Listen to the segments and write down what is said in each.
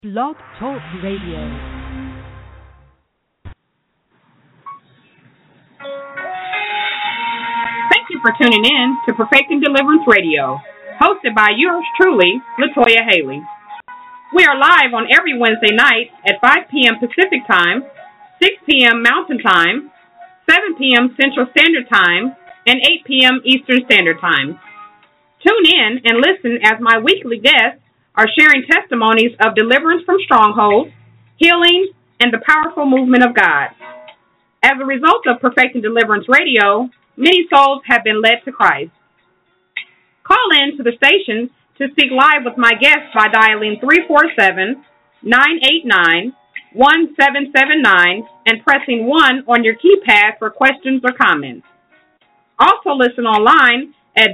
Blog Talk Radio. Thank you for tuning in to Perfecting Deliverance Radio, hosted by yours truly, Latoya Haley. We are live on every Wednesday night at 5 p.m. Pacific Time, 6 p.m. Mountain Time, 7 p.m. Central Standard Time, and 8 p.m. Eastern Standard Time. Tune in and listen as my weekly guests are sharing testimonies of deliverance from strongholds, healing, and the powerful movement of God. As a result of Perfecting Deliverance Radio, many souls have been led to Christ. Call in to the station to speak live with my guests by dialing 347-989-1779 and pressing 1 on your keypad for questions or comments. Also listen online at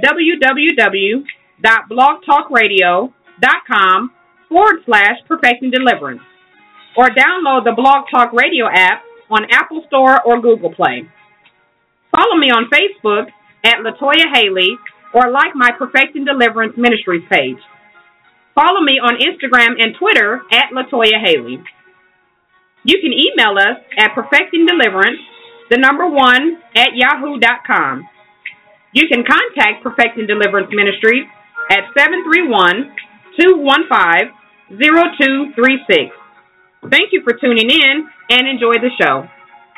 www.blogtalkradio.com/Perfecting Deliverance or download the Blog Talk Radio app on Apple Store or Google Play. Follow me on Facebook at Latoya Haley or like my Perfecting Deliverance Ministries page. Follow me on Instagram and Twitter at Latoya Haley. You can email us at perfectingdeliverance1@yahoo.com. You can contact Perfecting Deliverance Ministries at 731-215-0236. Thank you for tuning in and enjoy the show.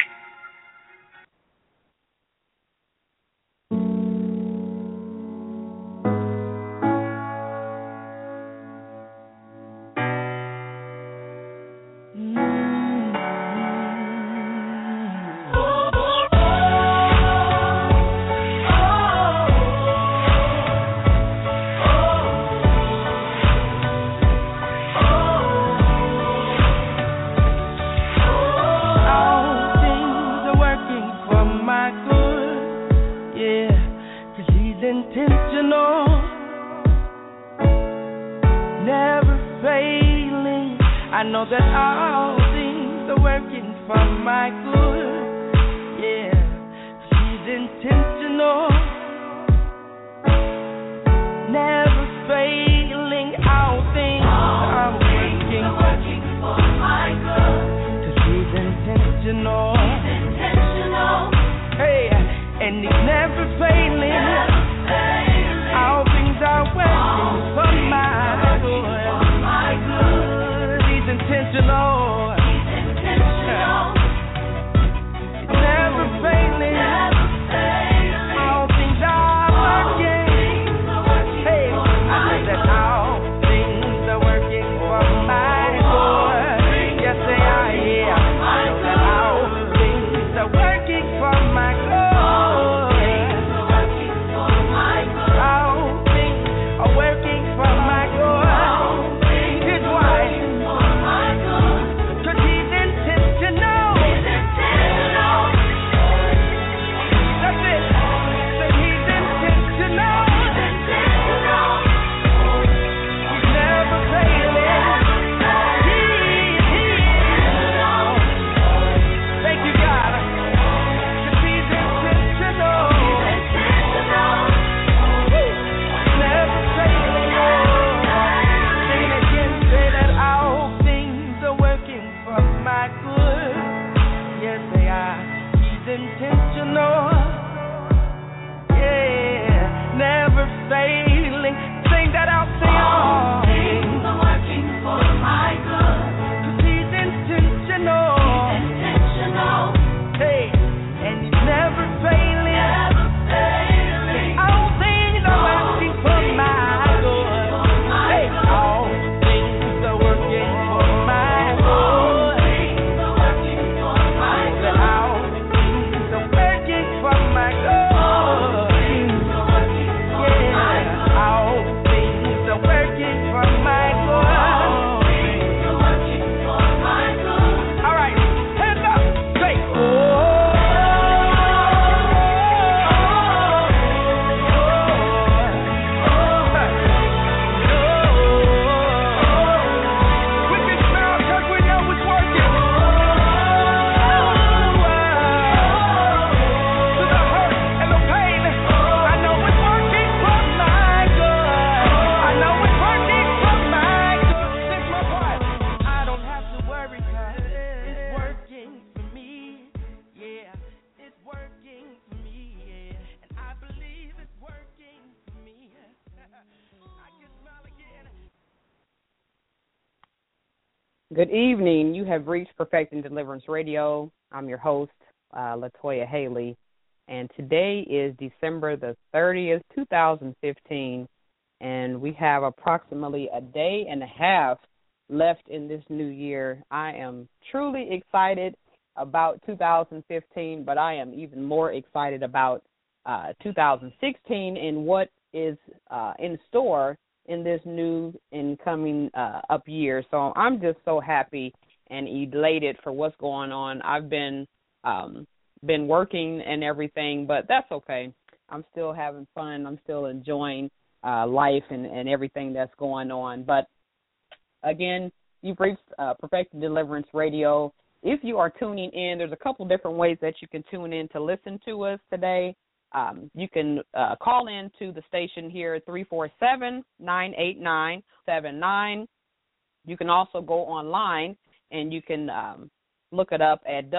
I know that all things are working for my good. Yeah, she's intentional, never failing. All things are working for my good. 'Cause she's intentional. Hey, and he's never failing. All things are working for my good. Intentional. It's never failing. All things are working. Hey, I know that all things are working for my good. Yes, they are. Yeah, I know that all things are working for my good. All things are working for my good. Here's why. Good evening. You have reached Perfecting Deliverance Radio. I'm your host, Latoya Haley, and today is December the 30th, 2015, and we have approximately a day and a half left in this new year. I am truly excited about 2015, but I am even more excited about 2016 and what is in store in this new incoming up year. So I'm just so happy and elated for what's going on. I've been working and everything, but that's okay. I'm still having fun. I'm still enjoying life and everything that's going on. But again, you've reached Perfecting Deliverance Radio. If you are tuning in, there's a couple different ways that you can tune in to listen to us today. You can call in to the station here at 347-989-79. You can also go online and you can look it up at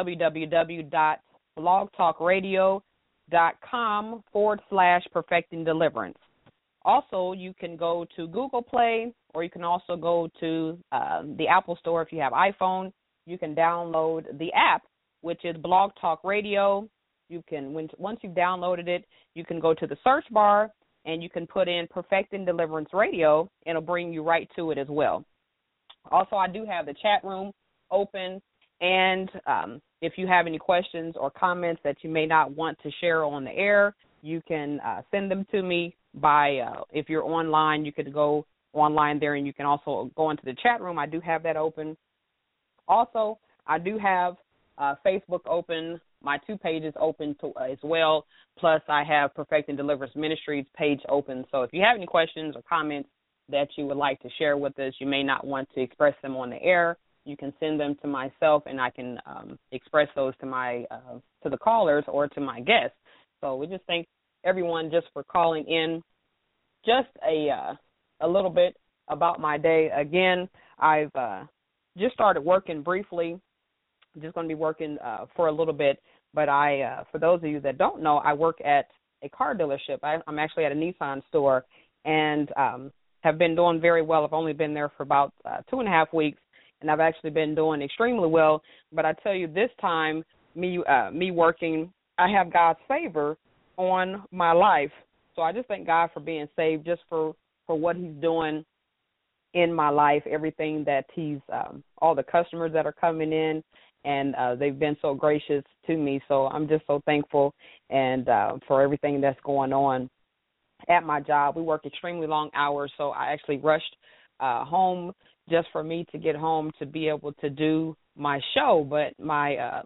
www.blogtalkradio.com/Perfecting Deliverance. Also, you can go to Google Play, or you can also go to the Apple Store if you have iPhone. You can download the app, which is Blog Talk Radio. You can, once you've downloaded it, you can go to the search bar and you can put in Perfecting Deliverance Radio, and it'll bring you right to it as well. Also, I do have the chat room open, and if you have any questions or comments that you may not want to share on the air, you can send them to me by, if you're online, you could go online there, and you can also go into the chat room. I do have that open. Also, I do have Facebook open, my 2 pages open as well, plus I have Perfecting Deliverance Ministries page open. So if you have any questions or comments that you would like to share with us, you may not want to express them on the air, you can send them to myself, and I can express those to the callers or to my guests. So we just thank everyone just for calling in. Just a little bit about my day. Again, I've just started working briefly. I'm just going to be working for a little bit, but for those of you that don't know, I work at a car dealership. I'm actually at a Nissan store, and have been doing very well. I've only been there for about 2.5 weeks, and I've actually been doing extremely well. But I tell you, this time, me working, I have God's favor on my life. So I just thank God for being saved, just for what he's doing in my life, everything that he's, all the customers that are coming in, and they've been so gracious to me. So I'm just so thankful, and for everything that's going on at my job. We work extremely long hours, so I actually rushed home just for me to get home to be able to do my show. But my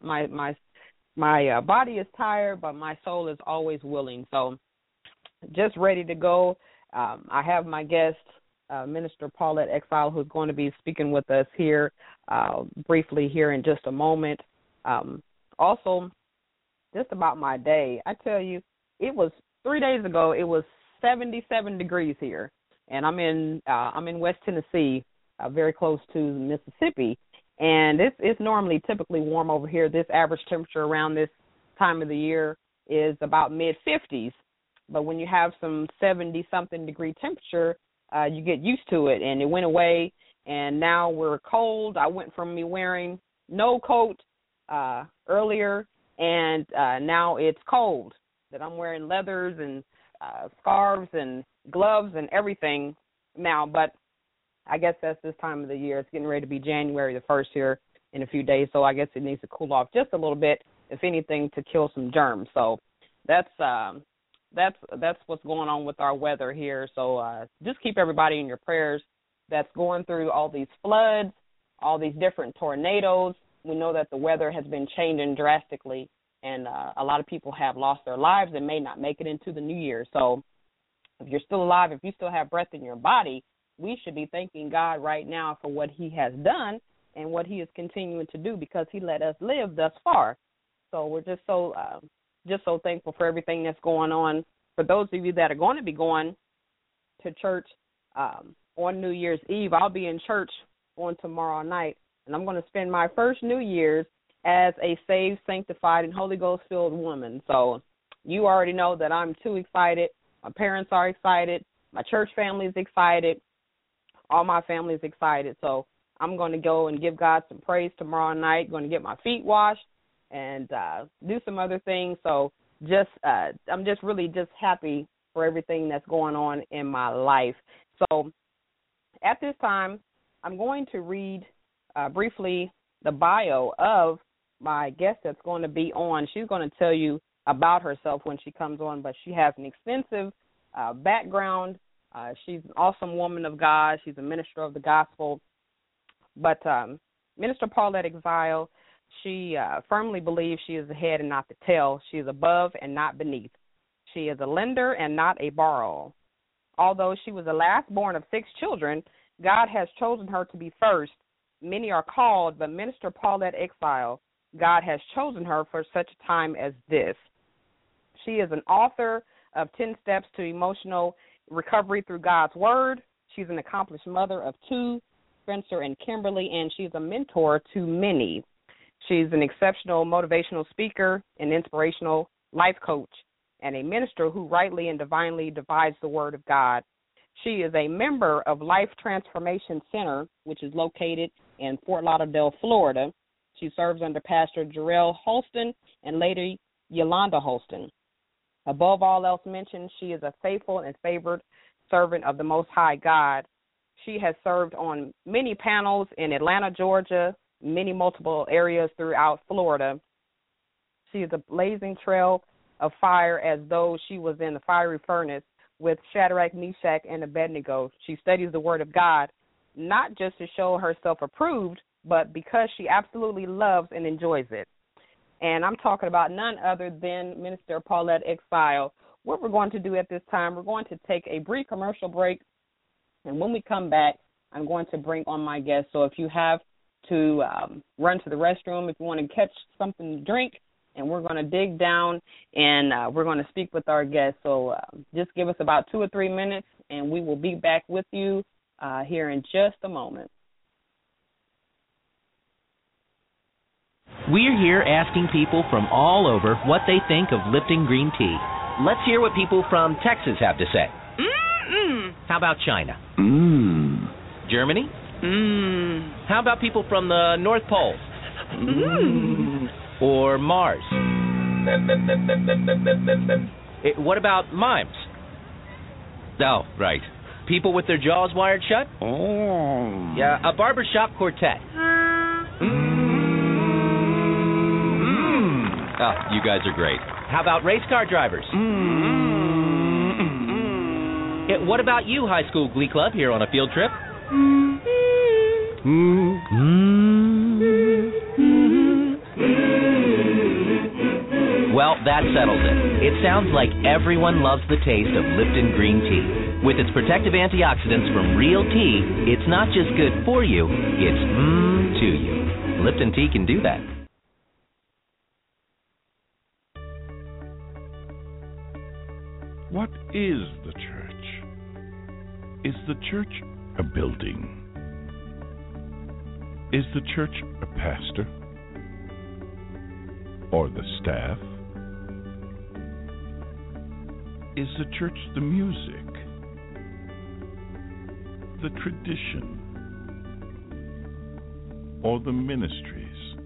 body is tired, but my soul is always willing. So just ready to go. I have my guest, Minister Paulette Exile, who's going to be speaking with us here briefly here in just a moment. Also, just about my day, I tell you, it was 3 days ago, it was 77 degrees here, and I'm in West Tennessee, very close to Mississippi, and it's normally typically warm over here. This average temperature around this time of the year is about mid-50s, but when you have some 70-something degree temperature, you get used to it, and it went away, and now we're cold. I went from me wearing no coat earlier, and now it's cold, that I'm wearing leathers and scarves and gloves and everything now. But I guess that's this time of the year. It's getting ready to be January the 1st here in a few days, so I guess it needs to cool off just a little bit, if anything, to kill some germs. So that's what's going on with our weather here. So just keep everybody in your prayers that's going through all these floods, all these different tornadoes. We know that the weather has been changing drastically, and a lot of people have lost their lives and may not make it into the new year. So if you're still alive, if you still have breath in your body, we should be thanking God right now for what he has done and what he is continuing to do, because he let us live thus far. So we're just so thankful for everything that's going on. For those of you that are going to be going to church on New Year's Eve, I'll be in church on tomorrow night, and I'm going to spend my first New Year's as a saved, sanctified, and Holy Ghost-filled woman. So you already know that I'm too excited. My parents are excited. My church family is excited. All my family is excited. So I'm going to go and give God some praise tomorrow night. Going to get my feet washed and do some other things. So I'm just really just happy for everything that's going on in my life. So at this time, I'm going to read briefly the bio of my guest that's going to be on. She's going to tell you about herself when she comes on, but she has an extensive background. She's an awesome woman of God. She's a minister of the gospel. But Minister Paulette Exile, she firmly believes she is the head and not the tail. She is above and not beneath. She is a lender and not a borrower. Although she was the last born of 6 children, God has chosen her to be first. Many are called, but Minister Paulette Exile, God has chosen her for such a time as this. She is an author of 10 Steps to Emotional Recovery Through God's Word. She's an accomplished mother of 2, Spencer and Kimberly, and she's a mentor to many. She's an exceptional motivational speaker, an inspirational life coach, and a minister who rightly and divinely divides the Word of God. She is a member of Life Transformation Center, which is located in Fort Lauderdale, Florida. She serves under Pastor Jarrell Holston and Lady Yolanda Holston. Above all else mentioned, she is a faithful and favored servant of the Most High God. She has served on many panels in Atlanta, Georgia, multiple areas throughout Florida. She is a blazing trail of fire as though she was in the fiery furnace with Shadrach, Meshach, and Abednego. She studies the Word of God, not just to show herself approved, but because she absolutely loves and enjoys it. And I'm talking about none other than Minister Paulette Exile. What we're going to do at this time, we're going to take a brief commercial break, and when we come back, I'm going to bring on my guest. So if you have to run to the restroom, if you want to catch something to drink, and we're going to dig down and we're going to speak with our guest. So just give us about 2 or 3 minutes, and we will be back with you here in just a moment. We're here asking people from all over what they think of Lipton green tea. Let's hear what people from Texas have to say. How about China? Germany? How about people from the North Pole? Or Mars? What about mimes? Oh, right. People with their jaws wired shut? Oh. Yeah, a barbershop quartet. Oh, you guys are great. How about race car drivers? What about you, high school glee club, here on a field trip? Well, that settles it. It sounds like everyone loves the taste of Lipton green tea. With its protective antioxidants from real tea, it's not just good for you, it's to you. Lipton tea can do that. What is the church? Is the church a building? Is the church a pastor? Or the staff? Is the church the music? The tradition? Or the ministries?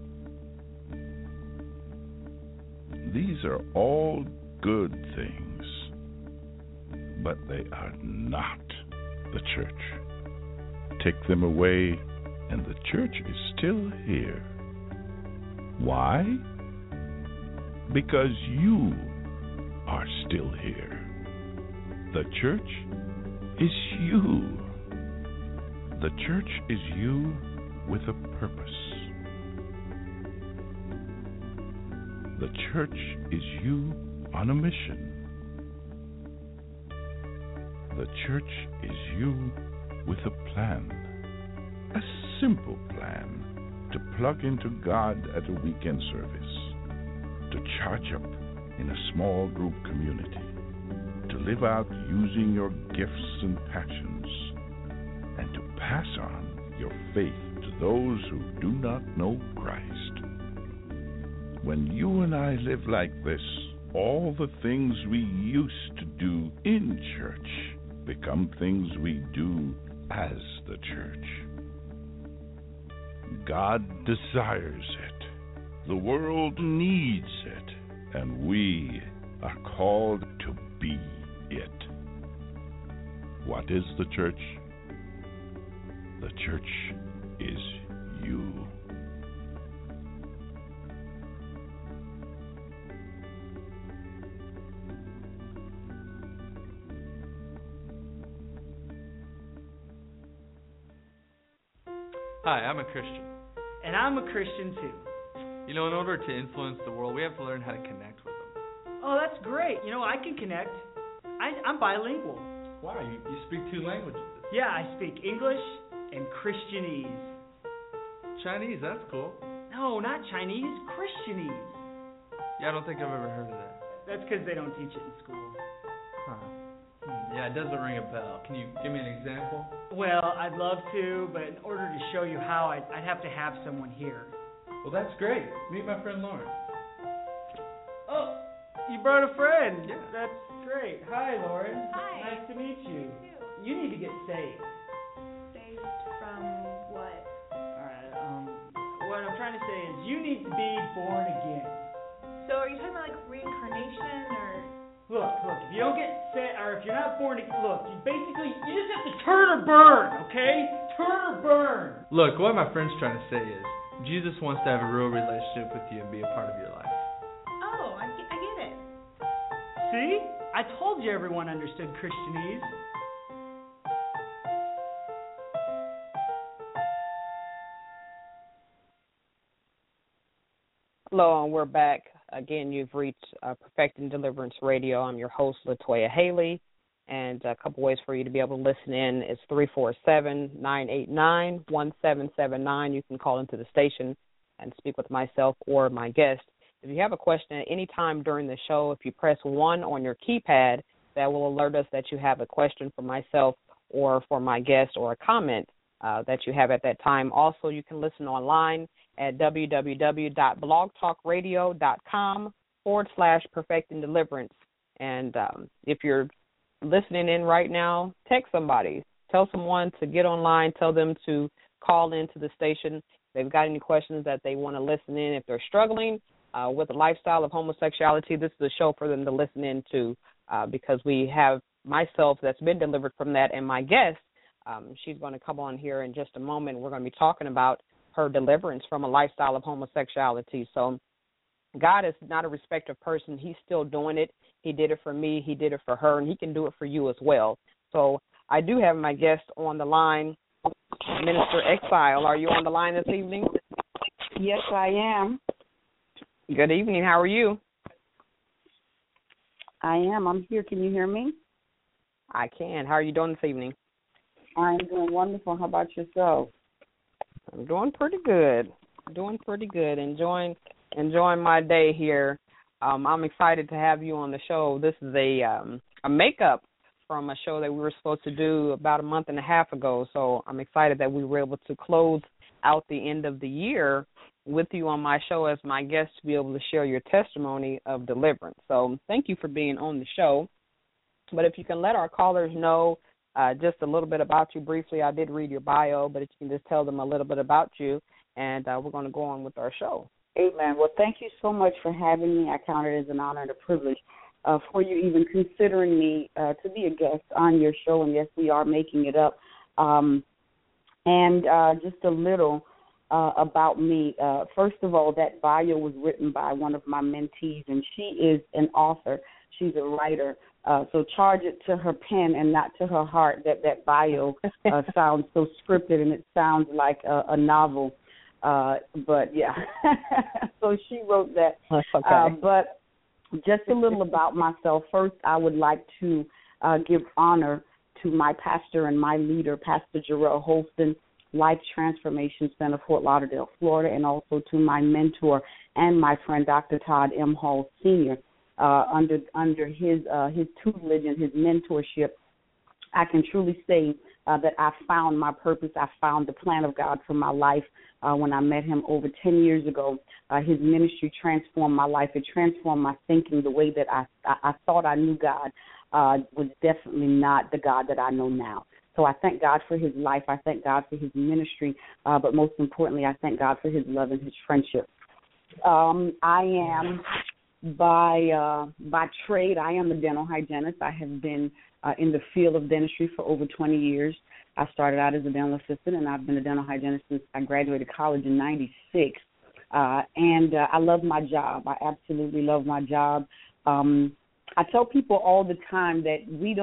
These are all good things, but they are not the church. Take them away, and the church is still here. Why? Because you are still here. The church is you. The church is you with a purpose. The church is you on a mission. The church is you with a plan, a simple plan to plug into God at a weekend service, to charge up in a small group community, to live out using your gifts and passions, and to pass on your faith to those who do not know Christ. When you and I live like this, all the things we used to do in church become things we do as the church. God desires it. The world needs it. And we are called to be it. What is the church? The church is you. Hi, I'm a Christian. And I'm a Christian too. You know, in order to influence the world, we have to learn how to connect with them. Oh, that's great. You know, I can connect. I'm bilingual. Wow, you speak 2 languages. Yeah, I speak English and Christianese. Chinese, that's cool. No, not Chinese, Christianese. Yeah, I don't think I've ever heard of that. That's because they don't teach it in school. Huh. Yeah, it doesn't ring a bell. Can you give me an example? Well, I'd love to, but in order to show you how, I'd have to have someone here. Well, that's great. Meet my friend Lauren. Oh, you brought a friend. Yeah. That's great. Hi, Lauren. Hi. Nice to meet you. You too. You need to get saved. Saved from what? Alright, what I'm trying to say is you need to be born again. So are you talking about like reincarnation or? Look, if you don't get set, or if you're not born again, look, you just have to turn or burn, okay? Turn or burn. Look, what my friend's trying to say is, Jesus wants to have a real relationship with you and be a part of your life. Oh, I get it. See? I told you everyone understood Christianese. Hello, and we're back. Again, you've reached Perfecting Deliverance Radio. I'm your host, Latoya Haley, and a couple ways for you to be able to listen in is 347-989-1779. You can call into the station and speak with myself or my guest. If you have a question at any time during the show, if you press 1 on your keypad, that will alert us that you have a question for myself or for my guest or a comment that you have at that time. Also, you can listen online at www.blogtalkradio.com/Perfecting Deliverance. And if you're listening in right now, text somebody. Tell someone to get online. Tell them to call into the station. If they've got any questions that they want to listen in. If they're struggling with a lifestyle of homosexuality, this is a show for them to listen into because we have myself that's been delivered from that, and my guest, she's going to come on here in just a moment. We're going to be talking about her deliverance from a lifestyle of homosexuality. So God is not a respecter of person. He's still doing it. He did it for me. He did it for her, and he can do it for you as well. So I do have my guest on the line, Minister Exile. Are you on the line this evening? Yes, I am. Good evening. How are you? I am. I'm here. Can you hear me? I can. How are you doing this evening? I'm doing wonderful. How about yourself? I'm doing pretty good. Enjoying my day here. I'm excited to have you on the show. This is a makeup from a show that we were supposed to do about a month and a half ago. So I'm excited that we were able to close out the end of the year with you on my show as my guest to be able to share your testimony of deliverance. So thank you for being on the show. But if you can let our callers know just a little bit about you briefly. I did read your bio, but if you can just tell them a little bit about you, and we're going to go on with our show. Amen. Well, thank you so much for having me. I count it as an honor and a privilege for you even considering me to be a guest on your show. And, yes, we are making it up. Just a little about me. First of all, that bio was written by one of my mentees, and she is an author. She's a writer. So charge it to her pen and not to her heart that bio sounds so scripted and it sounds like a novel. But, yeah, so she wrote that. Okay. But just a little about myself. First, I would like to give honor to my pastor and my leader, Pastor Jarrell Holston, Life Transformation Center, Fort Lauderdale, Florida, and also to my mentor and my friend, Dr. Todd M. Hall, Sr., under his tutelage and his mentorship. I can truly say that I found my purpose. I found the plan of God for my life when I met him over 10 years ago. His ministry transformed my life. It transformed my thinking. The way that I thought I knew God was definitely not the God that I know now. So I thank God for his life. I thank God for his ministry. But most importantly, I thank God for his love and his friendship. I am by trade, I am a dental hygienist. I have been in the field of dentistry for over 20 years. I started out as a dental assistant, and I've been a dental hygienist since I graduated college in '96. And I love my job. I absolutely love my job. I tell people all the time that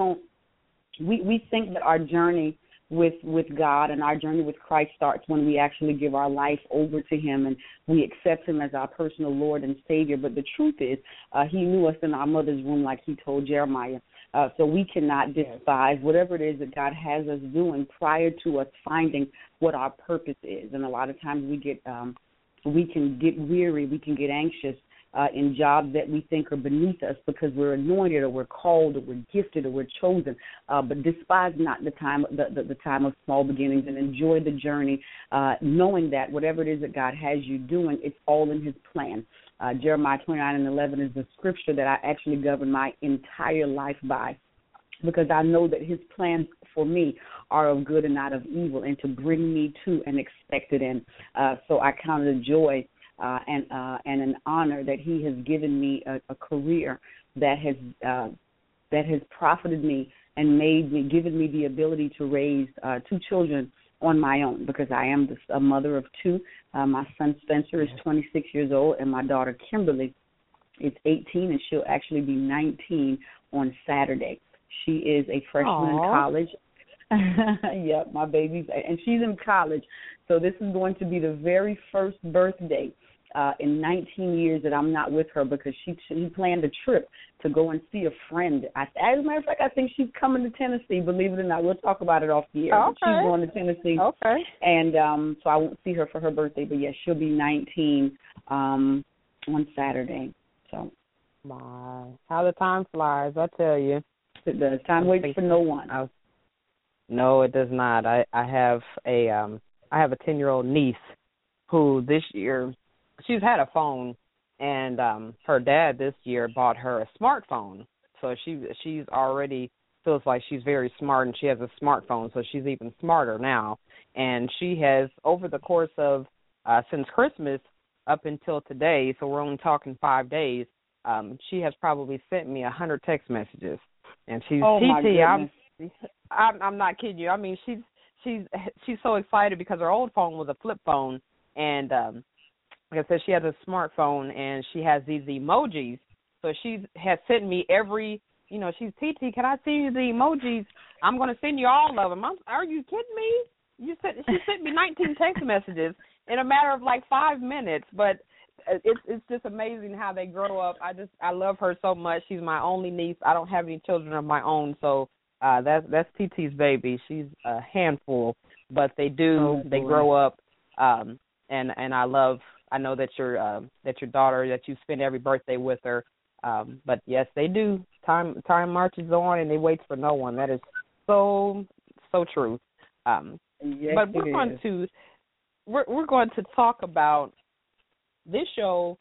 we think that our journey with God and our journey with Christ starts when we actually give our life over to him and we accept him as our personal Lord and Savior. But the truth is, he knew us in our mother's womb, like he told Jeremiah. So we cannot despise whatever it is that God has us doing prior to us finding what our purpose is. And a lot of times we can get weary, we can get anxious in jobs that we think are beneath us because we're anointed or we're called or we're gifted or we're chosen. But despise not the time of small beginnings, and enjoy the journey, knowing that whatever it is that God has you doing, it's all in his plan. Jeremiah 29:11 is the scripture that I actually govern my entire life by, because I know that his plans for me are of good and not of evil, and to bring me to an expected end. So I count it a joy and an honor that he has given me a career that has profited me and given me the ability to raise two children on my own, because I am a mother of two. My son Spencer is 26 years old, and my daughter Kimberly is 18, and she'll actually be 19 on Saturday. She is a freshman in college. Yep, my baby's, and she's in college. So this is going to be the very first birthday in 19 years that I'm not with her, because she planned a trip to go and see a friend. As a matter of fact, I think she's coming to Tennessee, believe it or not. We'll talk about it off the air. Okay. She's going to Tennessee. Okay. And so I won't see her for her birthday, but, yes, she'll be 19 on Saturday. So. My, how the time flies, I tell you. It does. Time waits for no one. No, it does not. I have a 10-year-old niece who this year, she's had a phone, and her dad this year bought her a smartphone. So she's already feels like she's very smart, and she has a smartphone, so she's even smarter now. And she has, over the course of since Christmas up until today, so we're only talking 5 days, she has probably sent me 100 text messages. And she's I'm not kidding you. I mean, she's so excited because her old phone was a flip phone, and like I said, she has a smartphone, and she has these emojis. So she has sent me every, she's TT, can I send you the emojis? I'm going to send you all of them. Are you kidding me? She sent me 19 text messages in a matter of like 5 minutes, but it's just amazing how they grow up. I love her so much. She's my only niece. I don't have any children of my own, so that's TT's baby. She's a handful, but they grow up, and I know that your daughter, that you spend every birthday with her, but yes, they do. Time marches on, and they wait for no one. That is so true. Yes, but we're going to talk about this show.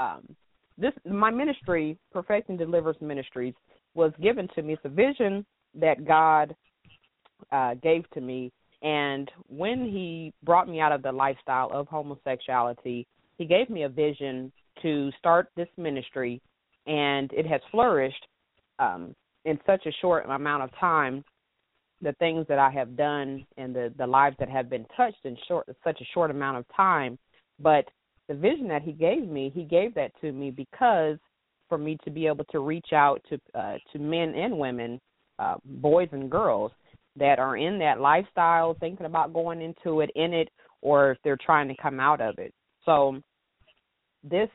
My ministry, Perfecting Deliverance Ministries, was given to me. It's a vision that God gave to me, and when He brought me out of the lifestyle of homosexuality, He gave me a vision to start this ministry, and it has flourished in such a short amount of time. The things that I have done and the lives that have been touched in such a short amount of time. But the vision that He gave that to me because for me to be able to reach out to men and women, boys and girls that are in that lifestyle, thinking about going into it, in it, or if they're trying to come out of it. So this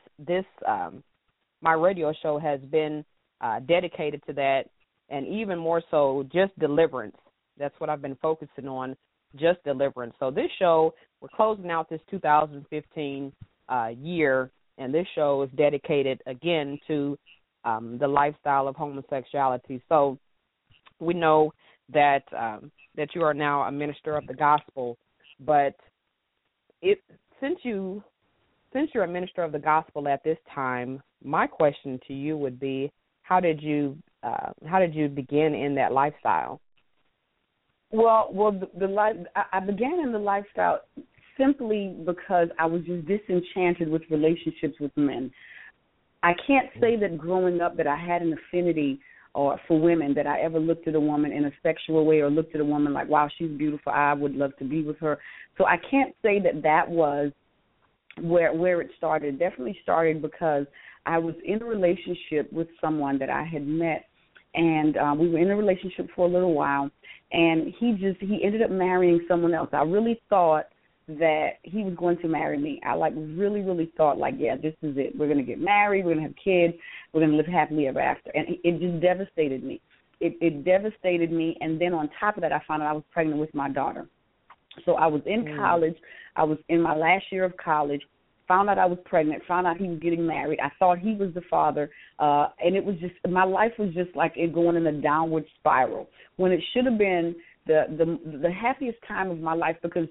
my radio show has been dedicated to that, and even more so just deliverance. That's what I've been focusing on, just deliverance. So this show, we're closing out this 2015 year, and this show is dedicated, again, to the lifestyle of homosexuality. So we know that you are now a minister of the gospel, but since you're a minister of the gospel at this time, my question to you would be, how did you begin in that lifestyle? Well, the life I began in the lifestyle simply because I was just disenchanted with relationships with men. I can't say that growing up that I had an affinity or for women, that I ever looked at a woman in a sexual way or looked at a woman like, wow, she's beautiful, I would love to be with her. So I can't say that was where it started. It definitely started because I was in a relationship with someone that I had met, and we were in a relationship for a little while, and he ended up marrying someone else. I really thought that he was going to marry me. I really, really thought yeah, this is it. We're going to get married. We're going to have kids. We're going to live happily ever after. And it just devastated me. It devastated me. And then on top of that, I found out I was pregnant with my daughter. So I was in college. I was in my last year of college. Found out I was pregnant. Found out he was getting married. I thought he was the father. And it was just, my life was just like it going in a downward spiral when it should have been the happiest time of my life, because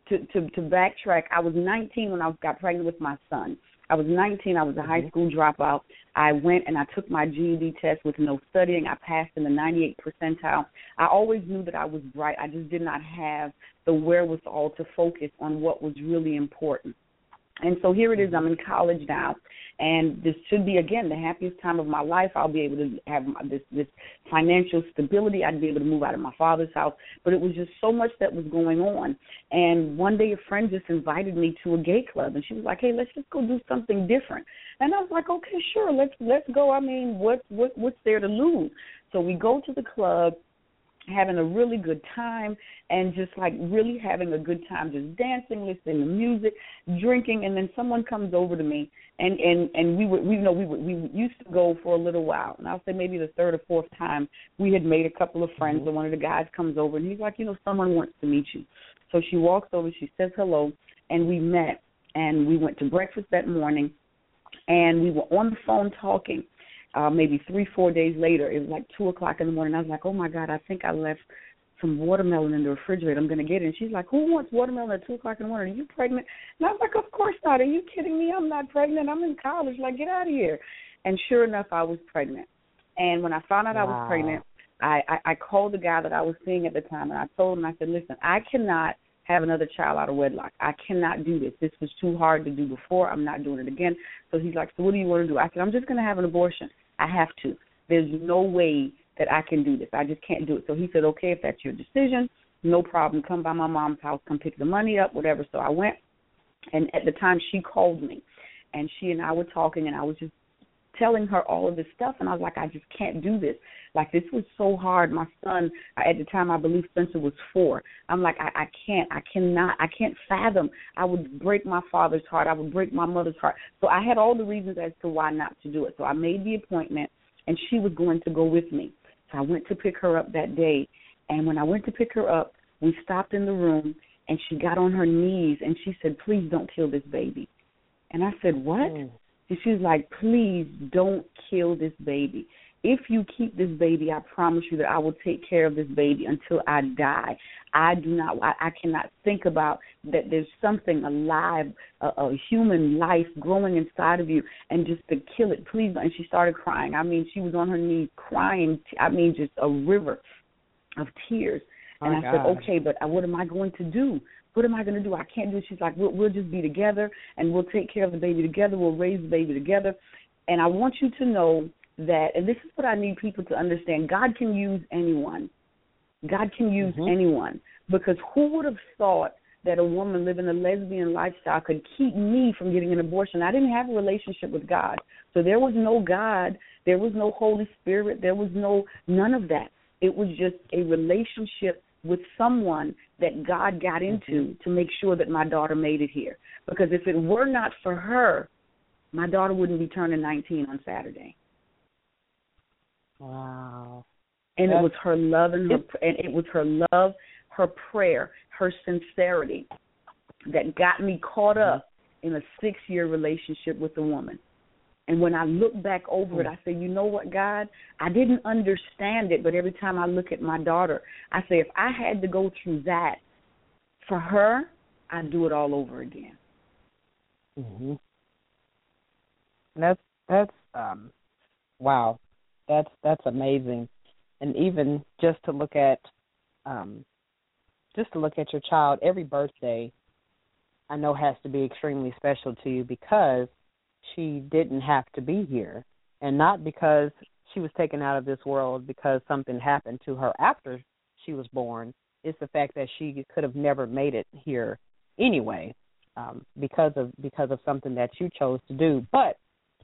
to backtrack, I was 19 when I got pregnant with my son. I was 19. I was a high school dropout. I went and I took my GED test with no studying. I passed in the 98th percentile. I always knew that I was bright. I just did not have the wherewithal to focus on what was really important. And so here it is. I'm in college now, and this should be, again, the happiest time of my life. I'll be able to have this financial stability. I'd be able to move out of my father's house. But it was just so much that was going on. And one day a friend just invited me to a gay club, and she was like, hey, let's just go do something different. And I was like, okay, sure, let's go. I mean, what's there to lose? So we go to the club, having a really good time, and just really having a good time, just dancing, listening to music, drinking, and then someone comes over to me, and we used to go for a little while, and I'll say maybe the third or fourth time we had made a couple of friends, and one of the guys comes over, and he's like, someone wants to meet you. So she walks over, she says hello, and we met, and we went to breakfast that morning, and we were on the phone talking. Maybe 3-4 days later, it was 2 o'clock in the morning. I was like, oh, my God, I think I left some watermelon in the refrigerator. I'm going to get it. And she's like, who wants watermelon at 2 o'clock in the morning? Are you pregnant? And I was like, of course not. Are you kidding me? I'm not pregnant. I'm in college. Get out of here. And sure enough, I was pregnant. And when I found out I was pregnant, I called the guy that I was seeing at the time, and I told him, I said, listen, I cannot have another child out of wedlock. I cannot do this. This was too hard to do before. I'm not doing it again. So he's like, so what do you want to do? I said, I'm just going to have an abortion. I have to. There's no way that I can do this. I just can't do it. So he said, okay, if that's your decision, no problem. Come by my mom's house, come pick the money up, whatever. So I went, and at the time she called me, and she and I were talking, and I was just telling her all of this stuff, and I was like, I just can't do this. This was so hard. My son, at the time, I believe Spencer was 4. I'm like, I can't fathom. I would break my father's heart. I would break my mother's heart. So I had all the reasons as to why not to do it. So I made the appointment, and she was going to go with me. So I went to pick her up that day, and when I went to pick her up, we stopped in the room, and she got on her knees, and she said, please don't kill this baby. And I said, what? And she was like, please don't kill this baby. If you keep this baby, I promise you that I will take care of this baby until I die. I cannot think about that there's something alive, a human life growing inside of you, and just to kill it, please don't. And she started crying. I mean, she was on her knees crying. I mean, just a river of tears. And I said, okay, but what am I going to do? What am I going to do? I can't do it. She's like, we'll just be together, and we'll take care of the baby together. We'll raise the baby together. And I want you to know that, and this is what I need people to understand, God can use anyone. God can use anyone, because who would have thought that a woman living a lesbian lifestyle could keep me from getting an abortion? I didn't have a relationship with God. So there was no God. There was no Holy Spirit. There was none of that. It was just a relationship with someone that God got into to make sure that my daughter made it here. Because if it were not for her, my daughter wouldn't be turning 19 on Saturday. Wow. And it was her love her prayer, her sincerity that got me caught up in a 6-year relationship with a woman. And when I look back over it, I say, you know what, God? I didn't understand it, but every time I look at my daughter, I say, if I had to go through that for her, I'd do it all over again. That's wow. That's amazing. And even just to look at just to look at your child, every birthday I know has to be extremely special to you because she didn't have to be here, and not because she was taken out of this world because something happened to her after she was born. It's the fact that she could have never made it here anyway, because of something that you chose to do. But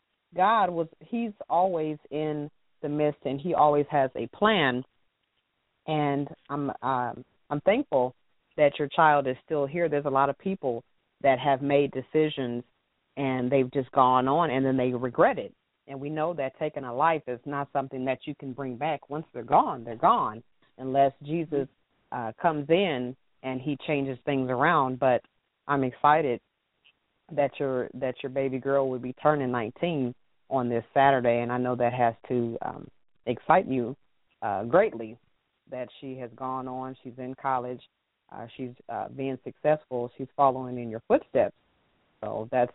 He's always in the midst, and He always has a plan. And I'm thankful that your child is still here. There's a lot of people that have made decisions and they've just gone on and then they regret it. And we know that taking a life is not something that you can bring back. Once they're gone, unless Jesus comes in and He changes things around. But I'm excited that your baby girl will be turning 19 on this Saturday, and I know that has to excite you greatly, that she has gone on. She's in college. She's being successful. She's following in your footsteps. So that's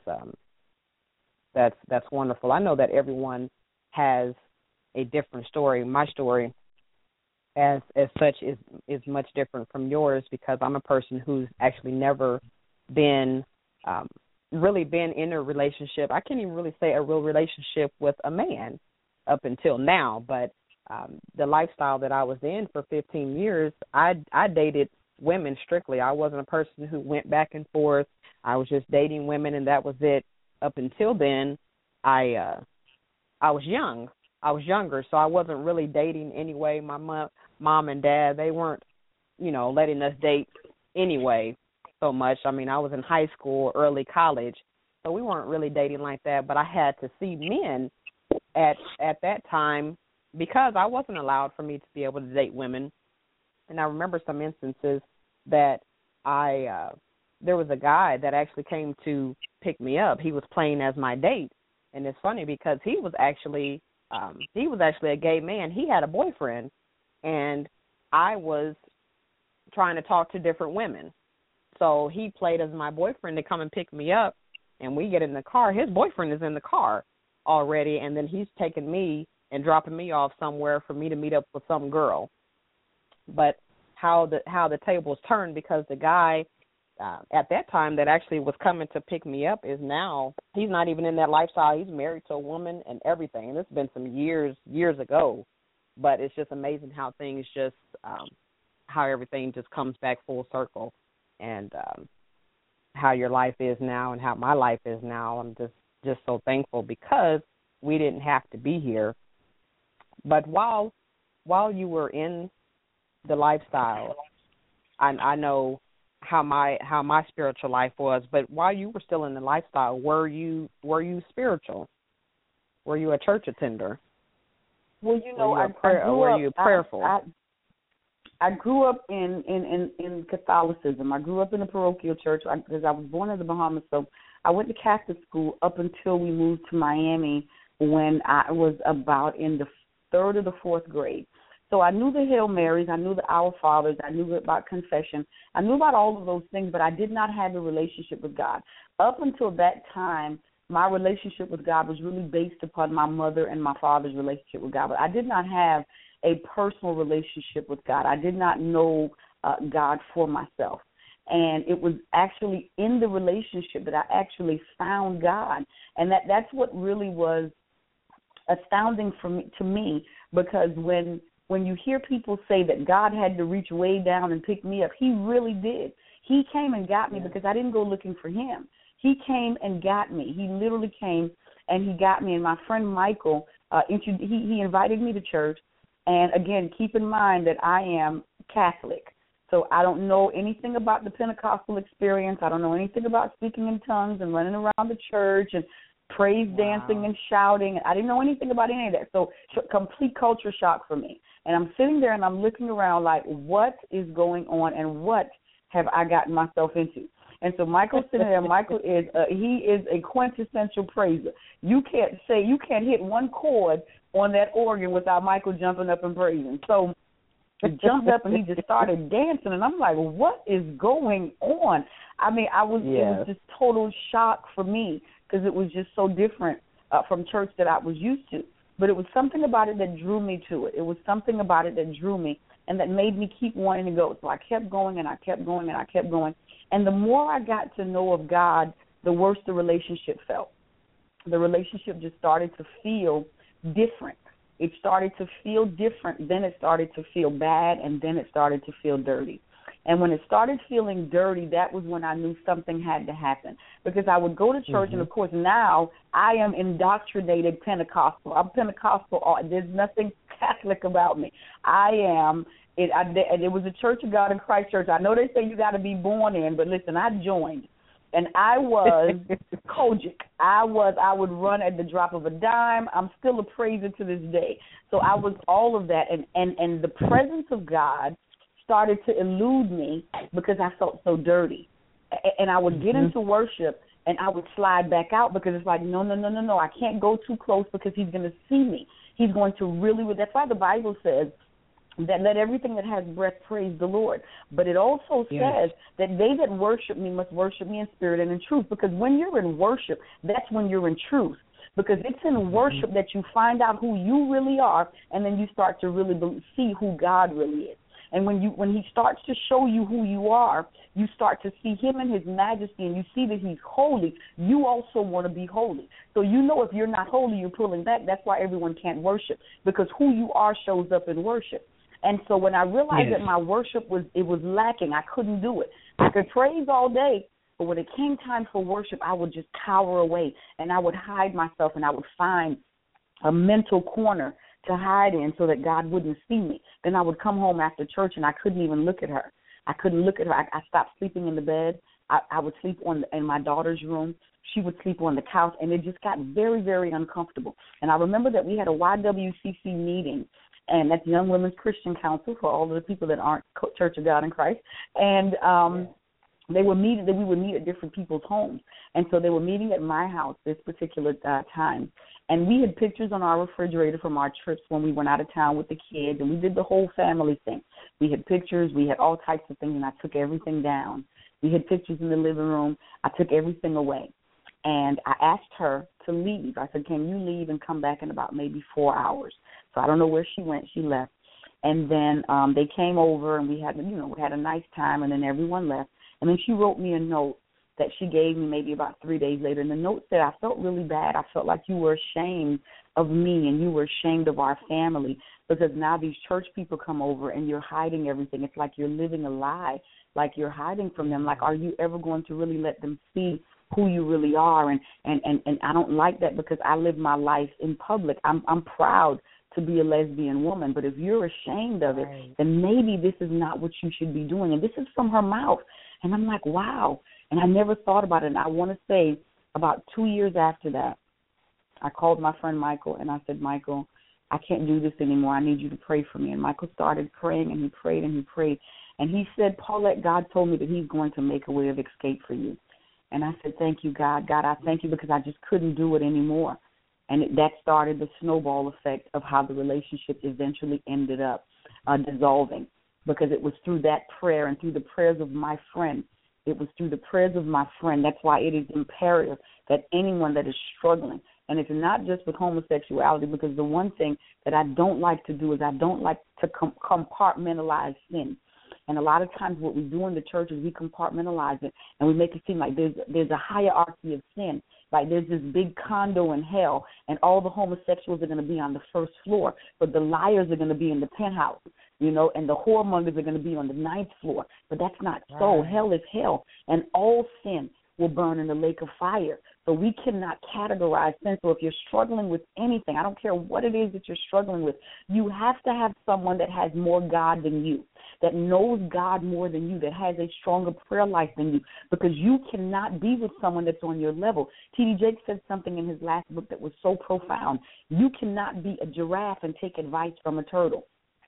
wonderful. I know that everyone has a different story. My story, as such, is much different from yours because I'm a person who's actually never been really been in a relationship. I can't even really say a real relationship with a man up until now. But the lifestyle that I was in for 15 years, I dated women strictly. I wasn't a person who went back and forth. I was just dating women, and that was it. Up until then, I was young. I was younger, so I wasn't really dating anyway. My mom and dad, they weren't, letting us date anyway so much. I mean, I was in high school, early college, so we weren't really dating like that. But I had to see men at that time because I wasn't allowed for me to be able to date women. And I remember some instances that there was a guy that actually came to pick me up. He was playing as my date, and it's funny because he was actually a gay man. He had a boyfriend, and I was trying to talk to different women. So he played as my boyfriend to come and pick me up, and we get in the car. His boyfriend is in the car already, and then he's taking me and dropping me off somewhere for me to meet up with some girl. But how the tables turned, because the guy at that time that actually was coming to pick me up is now, he's not even in that lifestyle. He's married to a woman and everything. And it's been some years ago. But it's just amazing how things just, how everything just comes back full circle. And how your life is now and how my life is now. I'm just so thankful because we didn't have to be here. But while you were in the lifestyle, I know how my spiritual life was, but while you were still in the lifestyle, were you spiritual? Were you a church attender? Well, were you prayerful? I grew up in Catholicism. I grew up in a parochial church because I was born in the Bahamas, so I went to Catholic school up until we moved to Miami when I was about in the 3rd or the 4th grade. So I knew the Hail Marys, I knew the Our Fathers, I knew about confession, I knew about all of those things, but I did not have a relationship with God. Up until that time, my relationship with God was really based upon my mother and my father's relationship with God, but I did not have a personal relationship with God. I did not know God for myself. And it was actually in the relationship that I actually found God. And that's what really was astounding to me, because when you hear people say that God had to reach way down and pick me up, He really did. He came and got me because I didn't go looking for Him. He came and got me. He literally came and He got me. And my friend Michael, he invited me to church. And, again, keep in mind that I am Catholic. So I don't know anything about the Pentecostal experience. I don't know anything about speaking in tongues and running around the church and praise dancing and shouting. I didn't know anything about any of that. So complete culture shock for me. And I'm sitting there and I'm looking around like, what is going on and what have I gotten myself into? And so Michael's sitting there. Michael he is a quintessential praiser. You can't hit one chord on that organ without Michael jumping up and praising. So he jumped up and he just started dancing, and I'm like, what is going on? I mean, it was just total shock for me because it was just so different from church that I was used to. But it was something about it that drew me to it. It was something about it that drew me. and that made me keep wanting to go. So I kept going and I kept going and I kept going. And the more I got to know of God, the worse the relationship felt. The relationship just started to feel different. It started to feel different, then it started to feel bad, and then it started to feel dirty. And when it started feeling dirty, that was when I knew something had to happen. Because I would go to church, and, of course, now I am indoctrinated Pentecostal. I'm Pentecostal. There's nothing Catholic about me. I am. It was a Church of God in Christ Church. I know they say you got to be born in, but listen, I joined. And I was Kojic. I would run at the drop of a dime. I'm still a praiser to this day. So I was all of that. And the presence of God started to elude me because I felt so dirty. And I would get into worship and I would slide back out because it's like, no, I can't go too close because he's going to see me. He's going to really, that's why the Bible says that let everything that has breath praise the Lord. But it also says that they that worship me must worship me in spirit and in truth, because when you're in worship, that's when you're in truth. Because it's in worship that you find out who you really are, and then you start to really see who God really is. And when he starts to show you who you are, you start to see him in his majesty, and you see that he's holy. You also want to be holy. So you know if you're not holy, you're pulling back. That's why everyone can't worship, because who you are shows up in worship. And so when I realized that my worship was lacking, I couldn't do it. I could praise all day, but when it came time for worship, I would just cower away, and I would hide myself, and I would find a mental corner to hide in so that God wouldn't see me. Then I would come home after church, and I couldn't even look at her. I couldn't look at her. I stopped sleeping in the bed. I would sleep in my daughter's room. She would sleep on the couch, and it just got very, very uncomfortable. And I remember that we had a YWCC meeting, and that's Young Women's Christian Council for all of the people that aren't Church of God in Christ. And we would meet at different people's homes. And so they were meeting at my house this particular time. And we had pictures on our refrigerator from our trips when we went out of town with the kids, and we did the whole family thing. We had pictures. We had all types of things, and I took everything down. We had pictures in the living room. I took everything away. And I asked her to leave. I said, can you leave and come back in about maybe 4 hours? So I don't know where she went. She left. And then they came over, and we had a nice time, and then everyone left. And then she wrote me a note that she gave me maybe about 3 days later. And the note said, I felt really bad. I felt like you were ashamed of me and you were ashamed of our family, because now these church people come over and you're hiding everything. It's like you're living a lie, like you're hiding from them. Like, are you ever going to really let them see who you really are? And I don't like that, because I live my life in public. I'm proud to be a lesbian woman, but if you're ashamed of it, then maybe this is not what you should be doing. And this is from her mouth. And I'm like, wow. And I never thought about it. And I want to say about 2 years after that, I called my friend Michael, and I said, Michael, I can't do this anymore. I need you to pray for me. And Michael started praying, and he prayed, and he prayed. And he said, Paulette, God told me that he's going to make a way of escape for you. And I said, thank you, God. God, I thank you, because I just couldn't do it anymore. And that started the snowball effect of how the relationship eventually ended up dissolving, because it was through that prayer and through the prayers of my friend. It was through the prayers of my friend. That's why it is imperative that anyone that is struggling, and it's not just with homosexuality, because the one thing that I don't like to do is I don't like to compartmentalize sin. And a lot of times what we do in the church is we compartmentalize it, and we make it seem like there's a hierarchy of sin. Like there's this big condo in hell, and all the homosexuals are going to be on the first floor, but the liars are going to be in the penthouse, and the whoremongers are going to be on the 9th floor. But that's not so. Hell is hell, and all sin will burn in the lake of fire. So we cannot categorize sin. So if you're struggling with anything, I don't care what it is that you're struggling with, you have to have someone that has more God than you, that knows God more than you, that has a stronger prayer life than you, because you cannot be with someone that's on your level. T.D. Jakes said something in his last book that was so profound. You cannot be a giraffe and take advice from a turtle.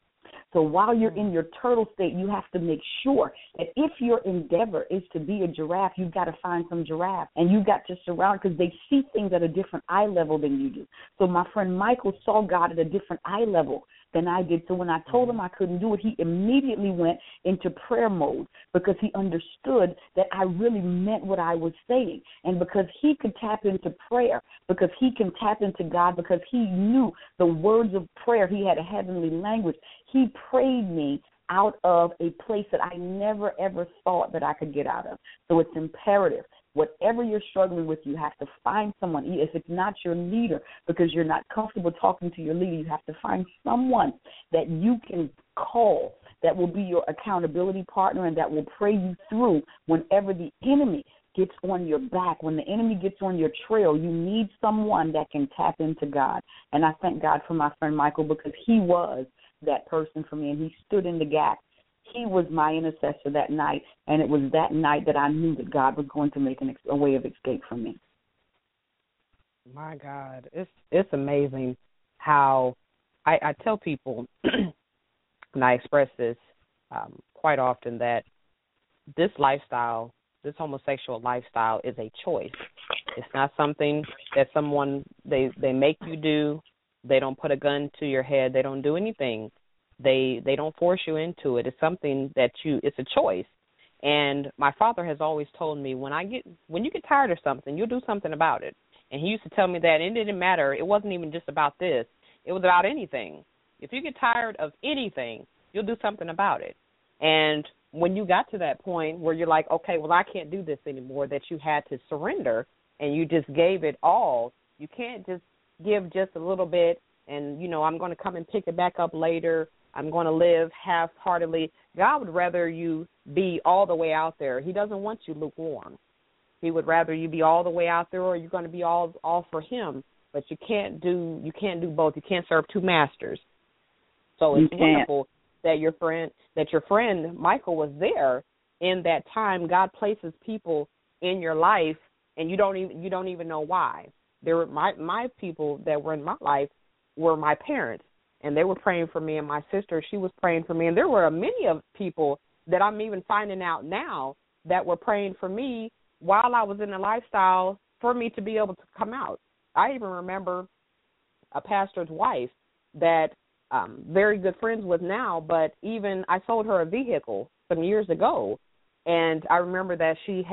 So while you're in your turtle state, you have to make sure that if your endeavor is to be a giraffe, you've got to find some giraffe, and you've got to surround, because they see things at a different eye level than you do. So my friend Michael saw God at a different eye level than I did. So when I told him I couldn't do it, he immediately went into prayer mode because he understood that I really meant what I was saying. And because he could tap into prayer, because he can tap into God, because he knew the words of prayer, he had a heavenly language, he prayed me out of a place that I never, ever thought that I could get out of. So it's imperative. Whatever you're struggling with, you have to find someone. If it's not your leader, because you're not comfortable talking to your leader, you have to find someone that you can call that will be your accountability partner and that will pray you through whenever the enemy gets on your back, when the enemy gets on your trail. You need someone that can tap into God. And I thank God for my friend Michael, because he was that person for me, and he stood in the gap. He was my intercessor that night, and it was that night that I knew that God was going to make a way of escape for me. My God, it's amazing how I tell people, and I express this quite often, that this lifestyle, this homosexual lifestyle, is a choice. It's not something that someone, they make you do. They don't put a gun to your head. They don't do anything. They don't force you into it. It's something that it's a choice. And my father has always told me, when you get tired of something, you'll do something about it. And he used to tell me that, and it didn't matter. It wasn't even just about this. It was about anything. If you get tired of anything, you'll do something about it. And when you got to that point where you're like, okay, well, I can't do this anymore, that you had to surrender and you just gave it all. You can't just give just a little bit and, I'm going to come and pick it back up later. I'm going to live half-heartedly. God would rather you be all the way out there. He doesn't want you lukewarm. He would rather you be all the way out there, or you're going to be all for him. But you can't do both. You can't serve two masters. So it's wonderful that your friend Michael was there in that time. God places people in your life, and you don't even know why. There were my people that were in my life were my parents. And they were praying for me, and my sister, she was praying for me. And there were many of people that I'm even finding out now that were praying for me while I was in the lifestyle for me to be able to come out. I even remember a pastor's wife that very good friends with now, but even I sold her a vehicle some years ago. And I remember that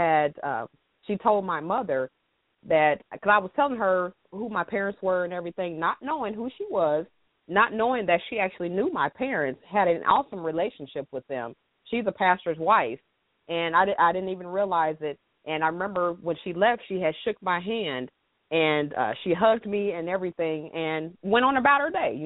she told my mother that, because I was telling her who my parents were and everything, not knowing who she was, not knowing that she actually knew my parents, had an awesome relationship with them. She's a pastor's wife, and I didn't even realize it. And I remember when she left, she had shook my hand, and she hugged me and everything and went on about her day,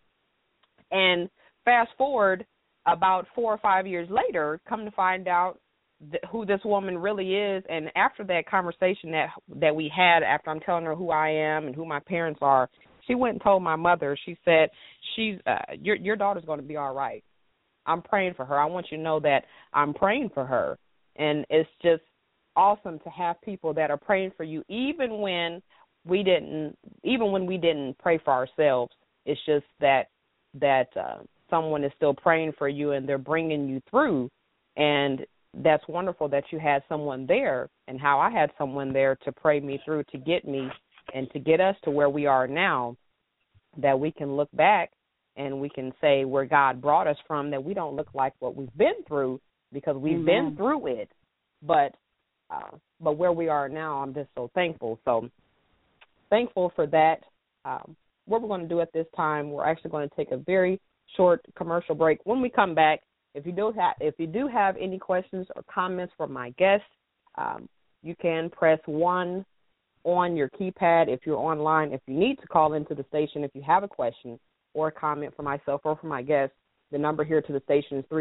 And fast forward about 4 or 5 years later, come to find out who this woman really is. And after that conversation that we had, after I'm telling her who I am and who my parents are, she went and told my mother. She said, your daughter's going to be all right. I'm praying for her. I want you to know that I'm praying for her. And it's just awesome to have people that are praying for you, even when we didn't pray for ourselves. It's just that someone is still praying for you, and they're bringing you through. And that's wonderful that you had someone there, and how I had someone there to pray me through, to get me and to get us to where we are now, that we can look back and we can say where God brought us from, that we don't look like what we've been through, because we've been through it. But where we are now, I'm just so thankful. So thankful for that. What we're going to do at this time, we're actually going to take a very short commercial break. When we come back, if you do have any questions or comments for my guests, you can press 1 on your keypad if you're online. If you need to call into the station, if you have a question or a comment for myself or for my guests, the number here to the station is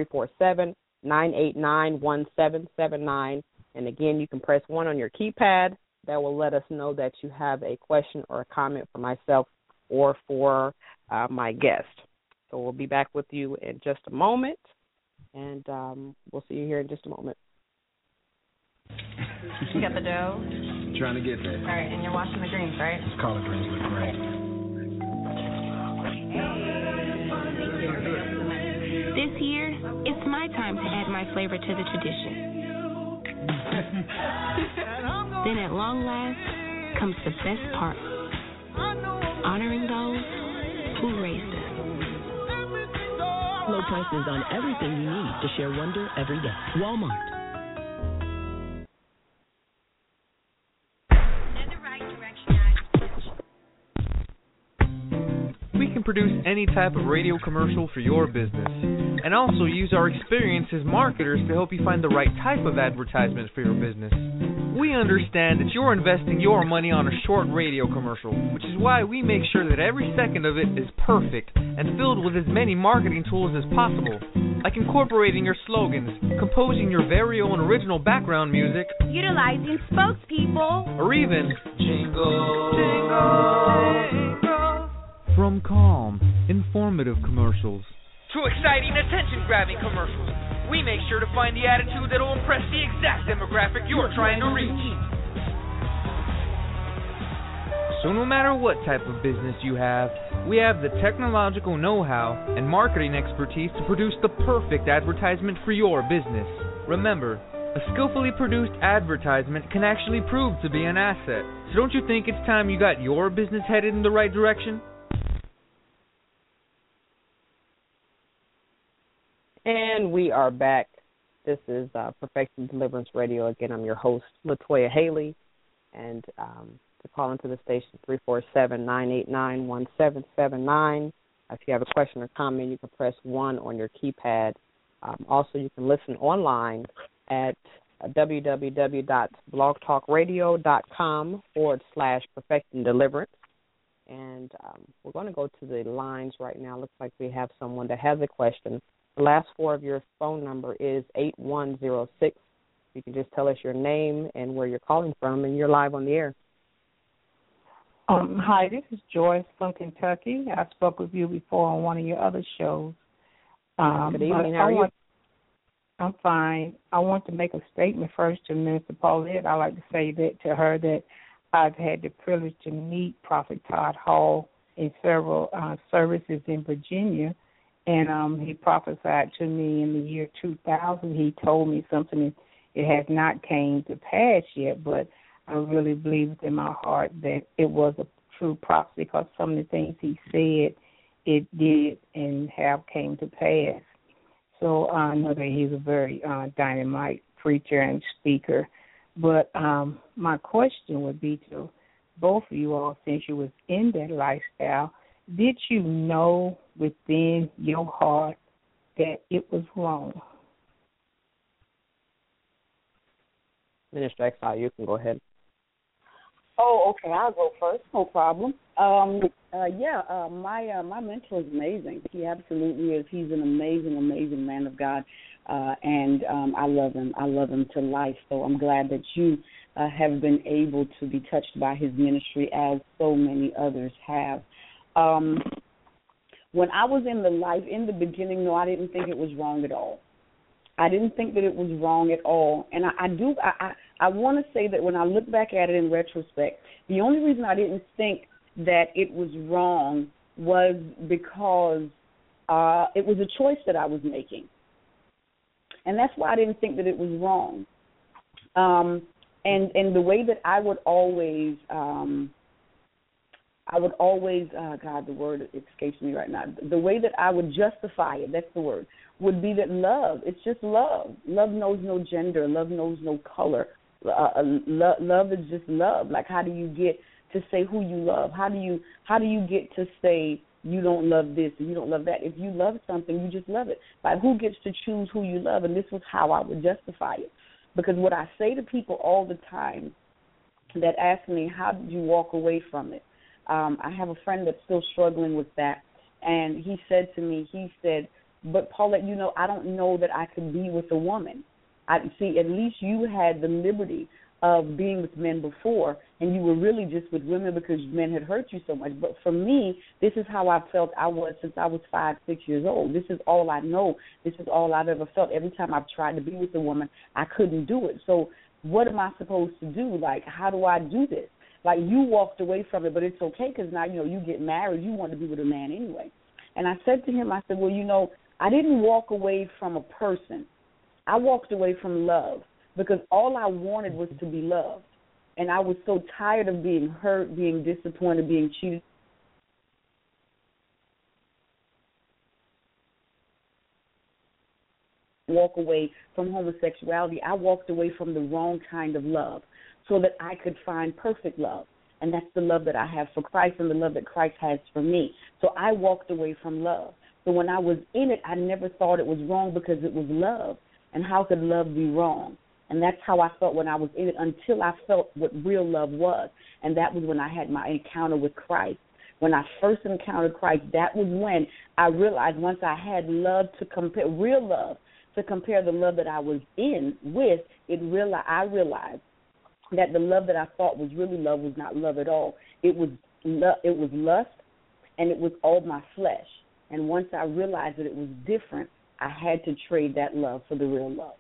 347-989-1779. And again, you can press 1 on your keypad. That will let us know that you have a question or a comment for myself or for my guest. So we'll be back with you in just a moment, and we'll see you here in just a moment. You got the dough? Trying to get there. All right, and you're washing the greens, right? Collard greens look great. This year, it's my time to add my flavor to the tradition. Then at long last comes the best part, honoring those who raised us. prices on everything you need to share wonder every day. Walmart. We can produce any type of radio commercial for your business, and also use our experience as marketers to help you find the right type of advertisement for your business. We understand that you're investing your money on a short radio commercial, which is why we make sure that every second of it is perfect and filled with as many marketing tools as possible, like incorporating your slogans, composing your very own original background music, utilizing spokespeople, or even jingle, jingle, jingle. From calm, informative commercials to exciting, attention-grabbing commercials, we make sure to find the attitude that will impress the exact demographic you're trying to reach. So no matter what type of business you have, we have the technological know-how and marketing expertise to produce the perfect advertisement for your business. Remember, a skillfully produced advertisement can actually prove to be an asset. So don't you think it's time you got your business headed in the right direction? And we are back. This is Perfecting Deliverance Radio. Again, I'm your host, Latoya Haley. And to call into the station, 347-989-1779. If you have a question or comment, you can press 1 on your keypad. Also, you can listen online at www.blogtalkradio.com/perfectingdeliverance. And we're going to go to the lines right now. Looks like we have someone that has a question. The last 4 of your phone number is 8106. You can just tell us your name and where you're calling from, and you're live on the air. Hi, this is Joyce from Kentucky. I spoke with you before on one of your other shows. Good evening. How are you? I'm fine. I want to make a statement first to Minister Paulette. I'd like to say that to her that I've had the privilege to meet Prophet Todd Hall in several services in Virginia. And he prophesied to me in the year 2000. He told me something. It has not came to pass yet, but I really believe within my heart that it was a true prophecy because some of the things he said, it did and have came to pass. So I know that he's a very dynamite preacher and speaker. But my question would be to both of you all, since you was in that lifestyle, did you know within your heart that it was wrong? Minister Exile, you can go ahead. Oh, okay. I'll go first. No problem. My mentor is amazing. He absolutely is. He's an amazing, amazing man of God, and I love him. I love him to life. So I'm glad that you have been able to be touched by his ministry, as so many others have. When I was in the beginning, no, I didn't think it was wrong at all. I didn't think that it was wrong at all. And I want to say that when I look back at it in retrospect, the only reason I didn't think that it was wrong was because it was a choice that I was making. And that's why I didn't think that it was wrong. And the way that I would always God, the word escapes me right now. The way that I would justify it, that's the word, would be that love, it's just love. Love knows no gender. Love knows no color. Love is just love. Like, how do you get to say who you love? How do you get to say you don't love this and you don't love that? If you love something, you just love it. Like, who gets to choose who you love? And this was how I would justify it. Because what I say to people all the time that ask me, how did you walk away from it? I have a friend that's still struggling with that, and he said to me, but Paulette, I don't know that I could be with a woman. At least you had the liberty of being with men before, and you were really just with women because men had hurt you so much. But for me, this is how I felt I was since I was 5, 6 years old. This is all I know. This is all I've ever felt. Every time I've tried to be with a woman, I couldn't do it. So what am I supposed to do? Like, how do I do this? Like, you walked away from it, but it's okay because now, you get married. You want to be with a man anyway. And I said to him, I said, well, I didn't walk away from a person. I walked away from love because all I wanted was to be loved. And I was so tired of being hurt, being disappointed, being cheated. walk away from homosexuality. I walked away from the wrong kind of love so that I could find perfect love. And that's the love that I have for Christ and the love that Christ has for me. So I walked away from love. So when I was in it, I never thought it was wrong because it was love. And how could love be wrong? And that's how I felt when I was in it until I felt what real love was. And that was when I had my encounter with Christ. When I first encountered Christ, that was when I realized once I had love to compare, real love, to compare the love that I was in with, I realized that the love that I thought was really love was not love at all. It was lust, and it was all my flesh. And once I realized that it was different, I had to trade that love for the real love.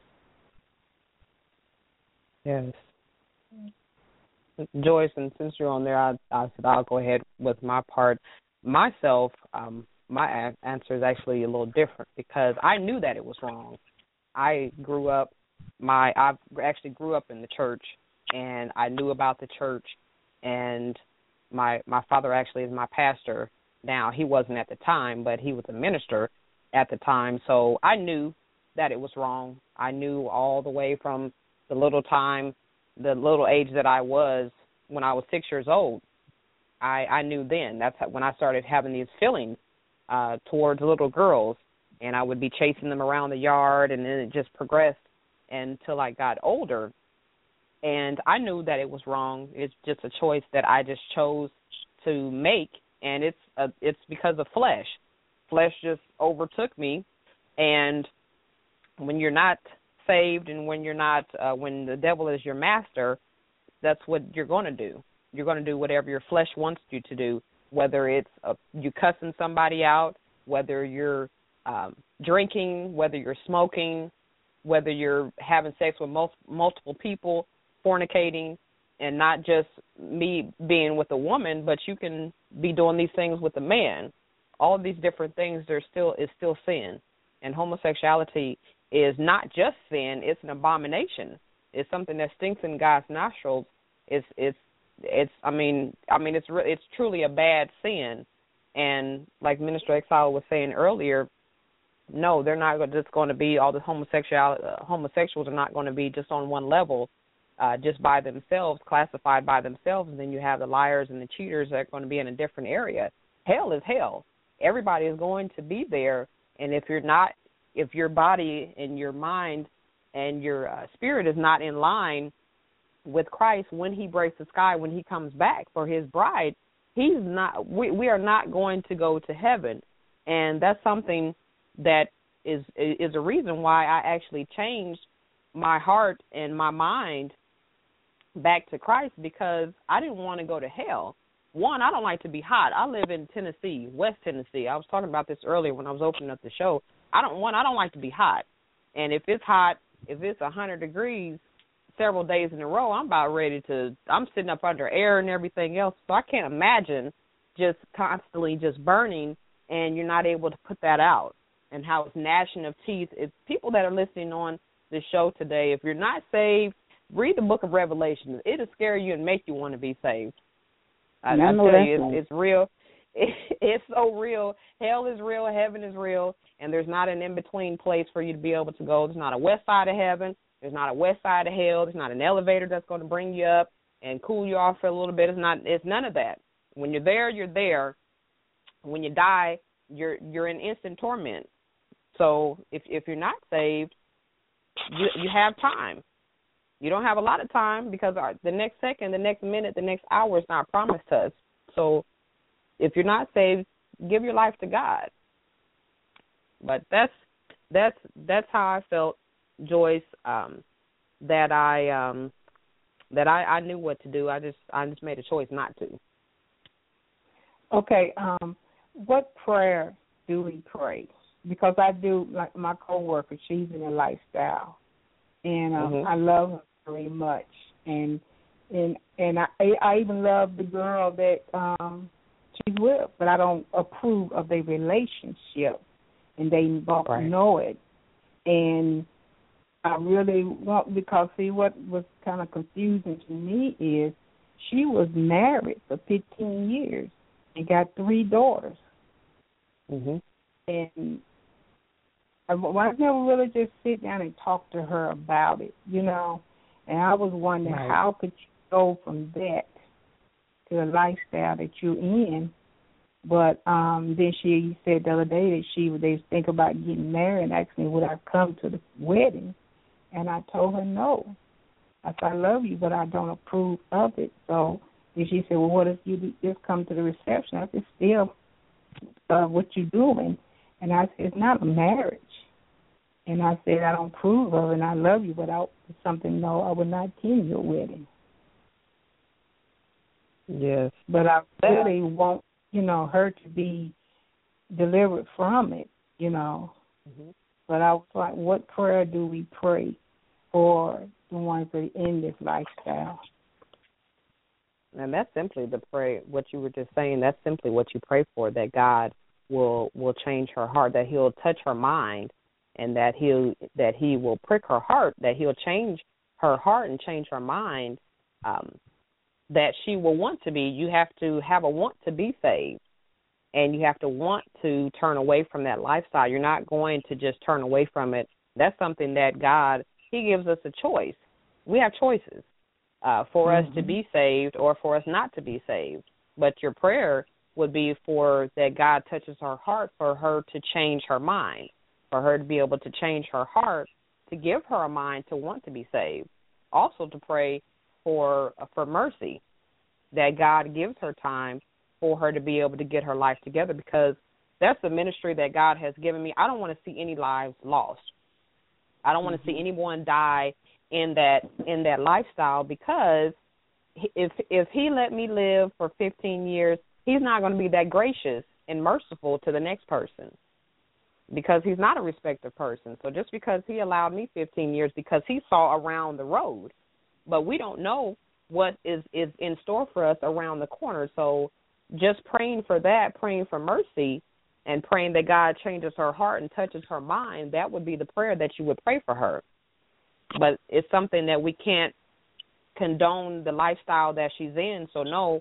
Yes. Joyce, and since you're on there, I said I'll go ahead with my part. Myself, my answer is actually a little different because I knew that it was wrong. I actually grew up in the church, and I knew about the church, and my father actually is my pastor now. He wasn't at the time, but he was a minister at the time, so I knew that it was wrong. I knew all the way from the little age that I was when I was 6 years old. I knew then. That's when I started having these feelings towards little girls, and I would be chasing them around the yard, and then it just progressed until I got older. And I knew that it was wrong. It's just a choice that I just chose to make, and it's because of flesh. Flesh just overtook me, and when you're not saved and when you're not, when the devil is your master, that's what you're going to do. You're going to do whatever your flesh wants you to do, whether it's you cussing somebody out, whether you're drinking, whether you're smoking, whether you're having sex with multiple people, fornicating, and not just me being with a woman, but you can be doing these things with a man. All of these different things, is still sin. And homosexuality is not just sin; it's an abomination. It's something that stinks in God's nostrils. It's truly a bad sin. And like Minister Exile was saying earlier, no, they're not just going to be all the homosexuals are not going to be just on one level, just by themselves, classified by themselves. And then you have the liars and the cheaters that are going to be in a different area. Hell is hell. Everybody is going to be there, and if your body and your mind and your spirit is not in line with Christ when he breaks the sky, when he comes back for his bride, we are not going to go to heaven. And that's something that is a reason why I actually changed my heart and my mind back to Christ, because I didn't want to go to hell. One, I don't like to be hot. I live in Tennessee, West Tennessee. I was talking about this earlier when I was opening up the show. I don't like to be hot. And if it's hot, if it's 100 degrees several days in a row, I'm sitting up under air and everything else. So I can't imagine just constantly just burning and you're not able to put that out, and how it's gnashing of teeth. It's people that are listening on the show today. If you're not saved, read the book of Revelation. It'll scare you and make you want to be saved. I tell you, it's real. It's so real. Hell is real. Heaven is real. And there's not an in-between place for you to be able to go. There's not a west side of heaven. There's not a west side of hell. There's not an elevator that's going to bring you up and cool you off for a little bit. It's none of that. When you're there, you're there. When you die, you're in instant torment. So if you're not saved, you have time. You don't have a lot of time, because the next second, the next minute, the next hour is not promised to us. So if you're not saved, give your life to God. But that's how I felt, Joyce. That I knew what to do. I just made a choice not to. Okay. What prayer do we pray? Because I do, like my coworker, she's in a lifestyle, and I love her very much, and I even love the girl that she's with, but I don't approve of their relationship, and they both know it, and I really want, because see, what was kind of confusing to me is she was married for 15 years and got 3 daughters, and never really just sit down and talk to her about it, And I was wondering how could you go from that to the lifestyle that you're in. But then she said the other day that they think about getting married and asked me would I come to the wedding, and I told her no. I said I love you, but I don't approve of it. So then she said, well, what if you just come to the reception? I said, still, what you doing? And I said, it's not a marriage. And I said, I don't approve of it, and I love you, but I would not attend your wedding. Yes. But I really want, her to be delivered from it, Mm-hmm. But I was like, what prayer do we pray for the ones that are in this lifestyle? And that's simply the prayer, what you were just saying, that's simply what you pray for, that God will change her heart, that he'll touch her mind, and that he will prick her heart, that he'll change her heart and change her mind, that she will want to be. You have to have a want to be saved, and you have to want to turn away from that lifestyle. You're not going to just turn away from it. That's something that God, he gives us a choice. We have choices for us to be saved or for us not to be saved. But your prayer would be for that God touches her heart for her to change her mind, for her to be able to change her heart, to give her a mind to want to be saved. Also to pray for mercy, that God gives her time for her to be able to get her life together, because that's the ministry that God has given me. I don't want to see any lives lost. I don't want to see anyone die in that lifestyle, because if he let me live for 15 years, he's not going to be that gracious and merciful to the next person, because he's not a respected person. So just because he allowed me 15 years, because he saw around the road, but we don't know what is in store for us around the corner. So just praying for that, praying for mercy, and praying that God changes her heart and touches her mind, that would be the prayer that you would pray for her. But it's something that we can't condone the lifestyle that she's in. So no,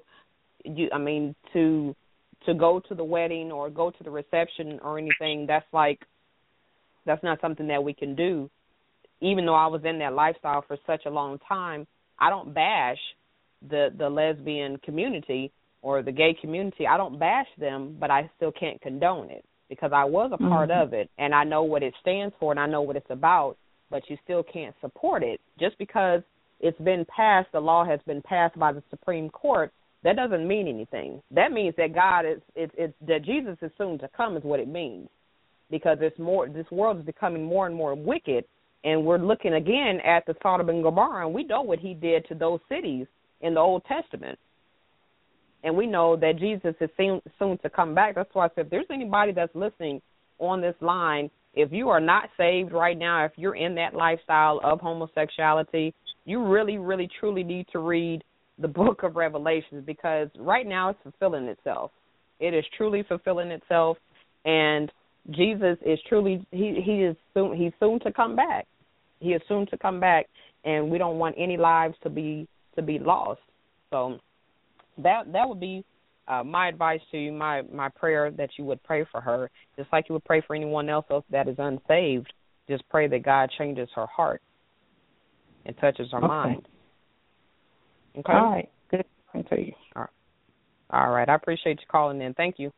to go to the wedding or go to the reception or anything, that's not something that we can do. Even though I was in that lifestyle for such a long time, I don't bash the lesbian community or the gay community. I don't bash them, but I still can't condone it, because I was a part of it, and I know what it stands for, and I know what it's about, but you still can't support it. Just because it's been passed, the law has been passed by the Supreme Court, that doesn't mean anything. That means that that Jesus is soon to come is what it means, because this world is becoming more and more wicked. And we're looking again at the Sodom and Gomorrah, and we know what he did to those cities in the Old Testament. And we know that Jesus is soon to come back. That's why I said if there's anybody that's listening on this line, if you are not saved right now, if you're in that lifestyle of homosexuality, you really, really, truly need to read the book of Revelations, because right now it's fulfilling itself. It is truly fulfilling itself, and Jesus is truly, he's soon to come back. He is soon to come back, and we don't want any lives to be lost. So that would be my advice to you, my prayer, that you would pray for her, just like you would pray for anyone else that is unsaved. Just pray that God changes her heart and touches her mind. Okay. All right. Good to you. All right. I appreciate you calling in. Thank you.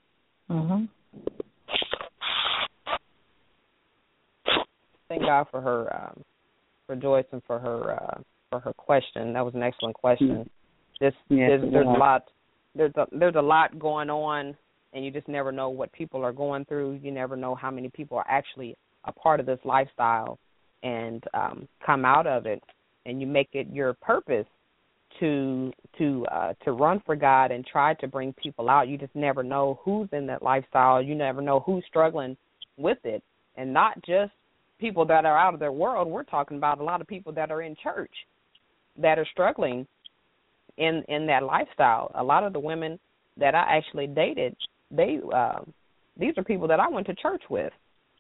Thank God for her, for Joyce, and for her question. That was an excellent question. There's a lot going on, and you just never know what people are going through. You never know how many people are actually a part of this lifestyle and come out of it, and you make it your purpose to run for God and try to bring people out. You just never know who's in that lifestyle. You never know who's struggling with it, and not just people that are out of their world. We're talking about a lot of people that are in church that are struggling in that lifestyle. A lot of the women that I actually dated, these are people that I went to church with.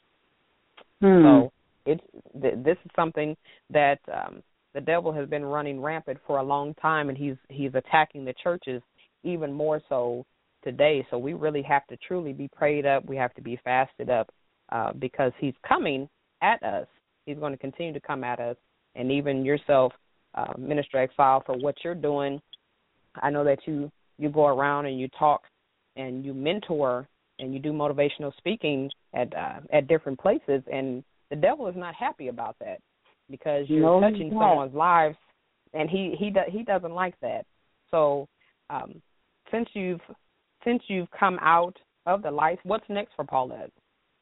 So this is something that the devil has been running rampant for a long time, and he's attacking the churches even more so today. So we really have to truly be prayed up. We have to be fasted up because he's coming at us. He's going to continue to come at us. And even yourself, Minister Exile, for what you're doing, I know that you go around and you talk and you mentor and you do motivational speaking at different places, and the devil is not happy about that because you're touching someone's lives, and he doesn't like that. So since you've come out of the life, what's next for Paulette?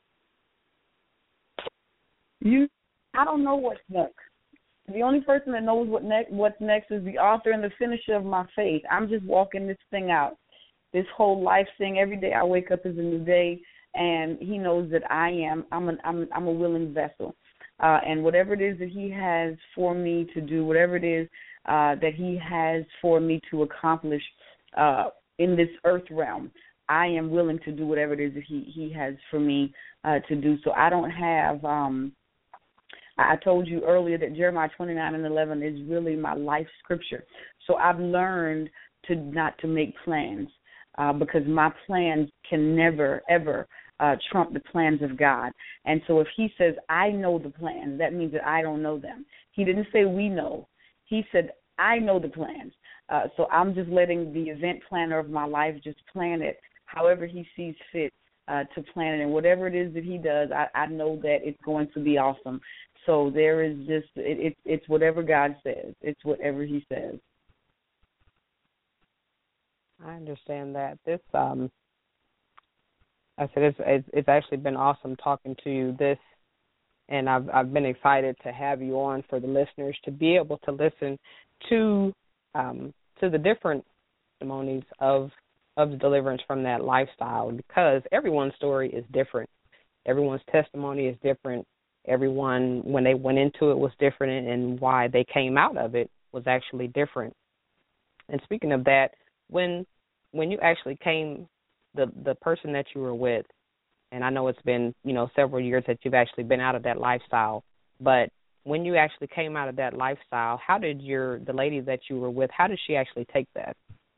I don't know what's next. The only person that knows what's next is the author and the finisher of my faith. I'm just walking this thing out. This whole life thing, every day I wake up is a new day, and he knows that I'm a willing vessel. And whatever it is that he has for me to do, whatever it is that he has for me to accomplish in this earth realm, I am willing to do whatever it is that he has for me to do. So I don't have I told you earlier that Jeremiah 29:11 is really my life scripture. So I've learned not to make plans because my plans can never, ever trump the plans of God. And so if he says, I know the plans, that means that I don't know them. He didn't say we know. He said, I know the plans. So I'm just letting the event planner of my life just plan it however he sees fit to plan it. And whatever it is that he does, I know that it's going to be awesome. So there is just, it's whatever God says. It's whatever he says. I understand that. This, I said it's actually been awesome talking to you. And I've been excited to have you on for the listeners to be able to listen to the different testimonies of the deliverance from that lifestyle, because everyone's story is different. Everyone's testimony is different. Everyone, when they went into it, was different, and why they came out of it was actually different. And speaking of that, when you actually came, the person that you were with, and I know it's been, several years that you've actually been out of that lifestyle, but when you actually came out of that lifestyle, how did the lady that you were with, how did she actually take that?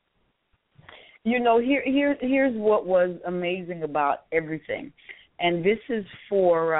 Here's what was amazing about everything, and this is for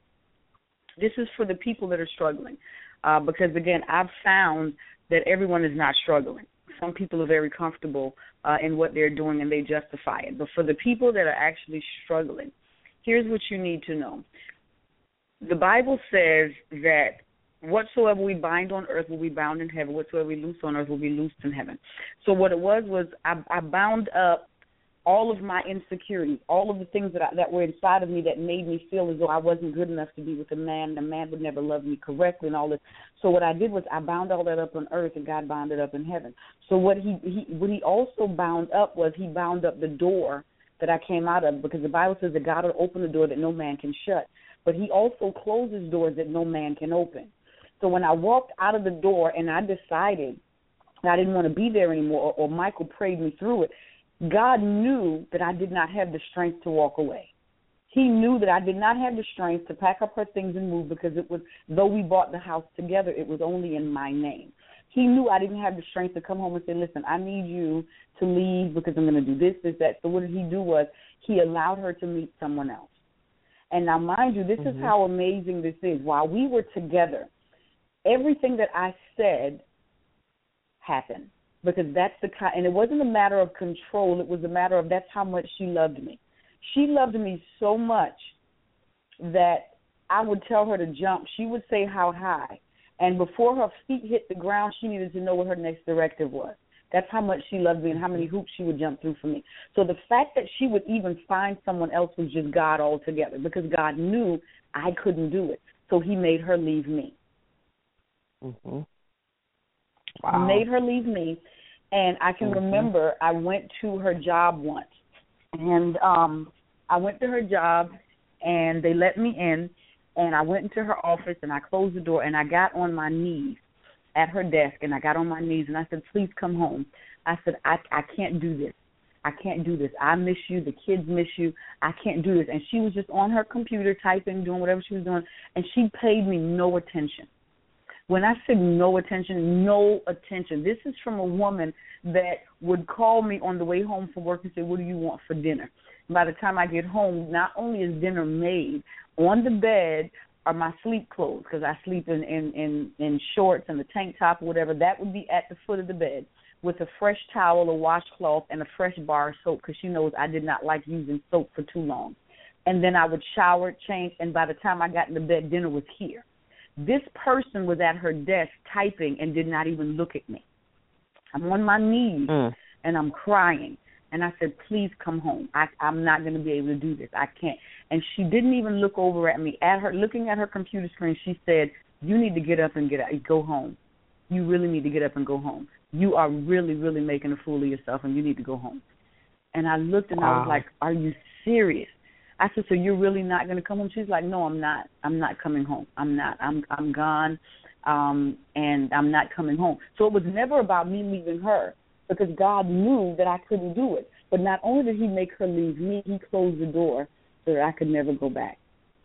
the people that are struggling, because again, I've found that everyone is not struggling. Some people are very comfortable in what they're doing and they justify it. But for the people that are actually struggling, here's what you need to know. The Bible says that whatsoever we bind on earth will be bound in heaven. Whatsoever we loose on earth will be loosed in heaven. So what it was I bound up all of my insecurities, all of the things that were inside of me that made me feel as though I wasn't good enough to be with a man. The man would never love me correctly and all this. So what I did was I bound all that up on earth, and God bound it up in heaven. So what he also bound up was he bound up the door that I came out of, because the Bible says that God will open the door that no man can shut. But he also closes doors that no man can open. So when I walked out of the door and I decided I didn't want to be there anymore, or Michael prayed me through it, God knew that I did not have the strength to walk away. He knew that I did not have the strength to pack up her things and move, because it was, though we bought the house together, it was only in my name. He knew I didn't have the strength to come home and say, listen, I need you to leave because I'm going to do this, that. So what did he do was he allowed her to meet someone else. And now, mind you, this is how amazing this is. While we were together, everything that I said happened. Because that's the kind, and it wasn't a matter of control. It was a matter of that's how much she loved me. She loved me so much that I would tell her to jump. She would say how high. And before her feet hit the ground, she needed to know what her next directive was. That's how much she loved me and how many hoops she would jump through for me. So the fact that she would even find someone else was just God altogether, because God knew I couldn't do it. So he made her leave me. Wow. Made her leave me. And I can remember I went to her job once. And I went to her job, and they let me in. And I went into her office, and I closed the door, and I got on my knees at her desk, and I got on my knees, and I said, please come home. I said, I can't do this. I can't do this. I miss you. The kids miss you. I can't do this. And she was just on her computer typing, doing whatever she was doing, and she paid me no attention. When I said no attention, this is from a woman that would call me on the way home from work and say, what do you want for dinner? And by the time I get home, not only is dinner made, on the bed are my sleep clothes, because I sleep in shorts and a tank top or whatever. That would be at the foot of the bed with a fresh towel, a washcloth, and a fresh bar of soap, because she knows I did not like using soap for too long. And then I would shower, change, and by the time I got into bed, dinner was here. This person was at her desk typing and did not even look at me. I'm on my knees, and I'm crying. And I said, please come home. I'm not going to be able to do this. I can't. And she didn't even look over at me. Looking at her computer screen, she said, you need to get up and go home. You really need to get up and go home. You are really, really making a fool of yourself, and you need to go home. And I looked, and I was like, are you serious? I said, so you're really not going to come home? She's like, no, I'm not. I'm not coming home. I'm not. I'm gone, and I'm not coming home. So it was never about me leaving her, because God knew that I couldn't do it. But not only did he make her leave me, he closed the door so that I could never go back.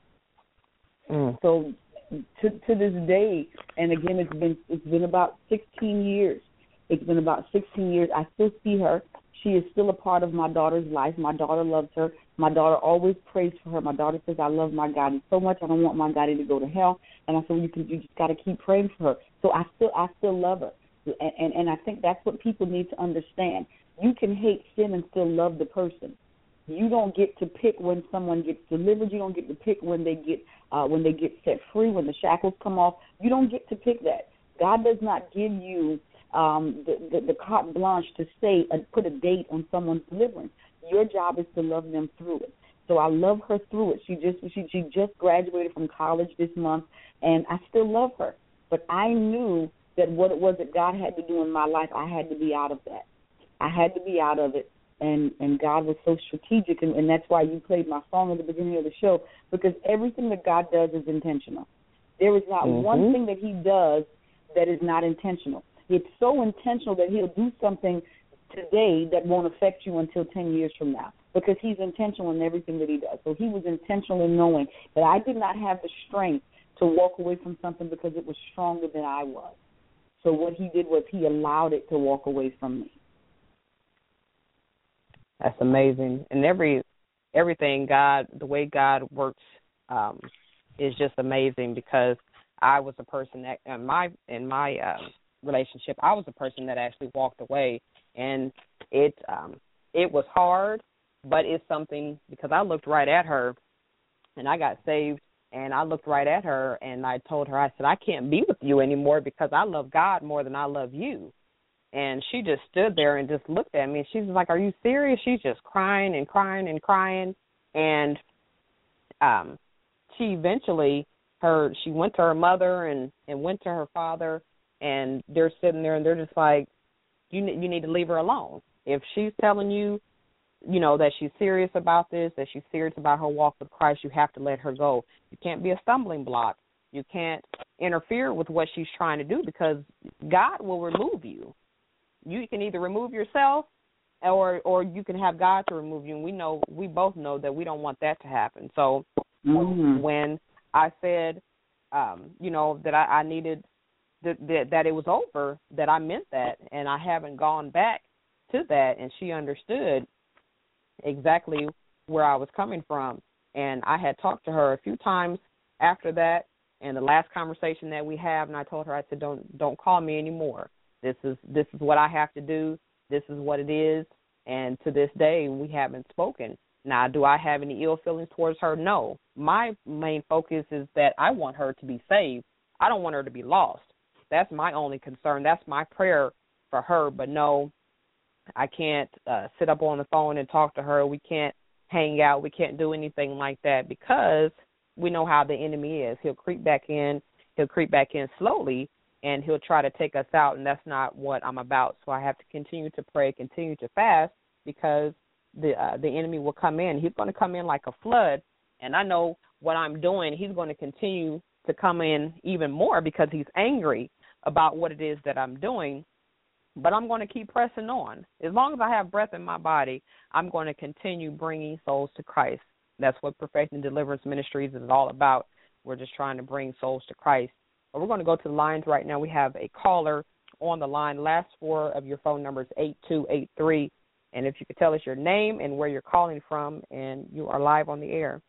So to this day, and again, it's been about 16 years. It's been about 16 years. I still see her. She is still a part of my daughter's life. My daughter loves her. My daughter always prays for her. My daughter says, I love my Gotti so much, I don't want my Gotti to go to hell. And I said, well, you just got to keep praying for her. So I still love her. And I think that's what people need to understand. You can hate sin and still love the person. You don't get to pick when someone gets delivered. You don't get to pick when they get set free, when the shackles come off. You don't get to pick that. God does not give you the carte blanche to say put a date on someone's deliverance. Your job is to love them through it. So I love her through it. She just graduated from college this month, and I still love her. But I knew that what it was that God had to do in my life, I had to be out of that. I had to be out of it, and God was so strategic, and that's why you played my song at the beginning of the show, because everything that God does is intentional. There is not one thing that he does that is not intentional. It's so intentional that he'll do something today that won't affect you until 10 years from now, because he's intentional in everything that he does. So he was intentional in knowing that I did not have the strength to walk away from something because it was stronger than I was. So what he did was he allowed it to walk away from me. That's amazing. And everything God, the way God works, is just amazing, because I was a person that in my relationship, I was the person that actually walked away, and it was hard, but it's something, because I looked right at her, and I got saved, and I looked right at her, and I told her, I said, I can't be with you anymore because I love God more than I love you. And she just stood there and just looked at me, and she was like, are you serious? She's just crying and crying and crying, and she eventually, she went to her mother and went to her father, and they're sitting there, and they're just like, you need to leave her alone. If she's telling you, that she's serious about this, that she's serious about her walk with Christ, you have to let her go. You can't be a stumbling block. You can't interfere with what she's trying to do, because God will remove you. You can either remove yourself or you can have God to remove you, and we both know that we don't want that to happen. So when I said, that I needed that it was over, that I meant that, and I haven't gone back to that, and she understood exactly where I was coming from. And I had talked to her a few times after that, and the last conversation that we have, and I told her, I said, don't call me anymore. This is what I have to do. This is what it is. And to this day, we haven't spoken. Now, do I have any ill feelings towards her? No. My main focus is that I want her to be saved. I don't want her to be lost. That's my only concern. That's my prayer for her. But no, I can't sit up on the phone and talk to her. We can't hang out. We can't do anything like that, because we know how the enemy is. He'll creep back in. He'll creep back in slowly, and he'll try to take us out, and that's not what I'm about. So I have to continue to pray, continue to fast, because the enemy will come in. He's going to come in like a flood, and I know what I'm doing. He's going to continue to come in even more, because he's angry about what it is that I'm doing. But I'm going to keep pressing on. As long as I have breath in my body, I'm going to continue bringing souls to Christ. That's what Perfecting Deliverance Ministries is all about. We're just trying to bring souls to Christ We're going to go to the lines right now. We have a caller on the line. Last four of your phone number is 8283. And if you could tell us your name and where you're calling from, and you are live on the air.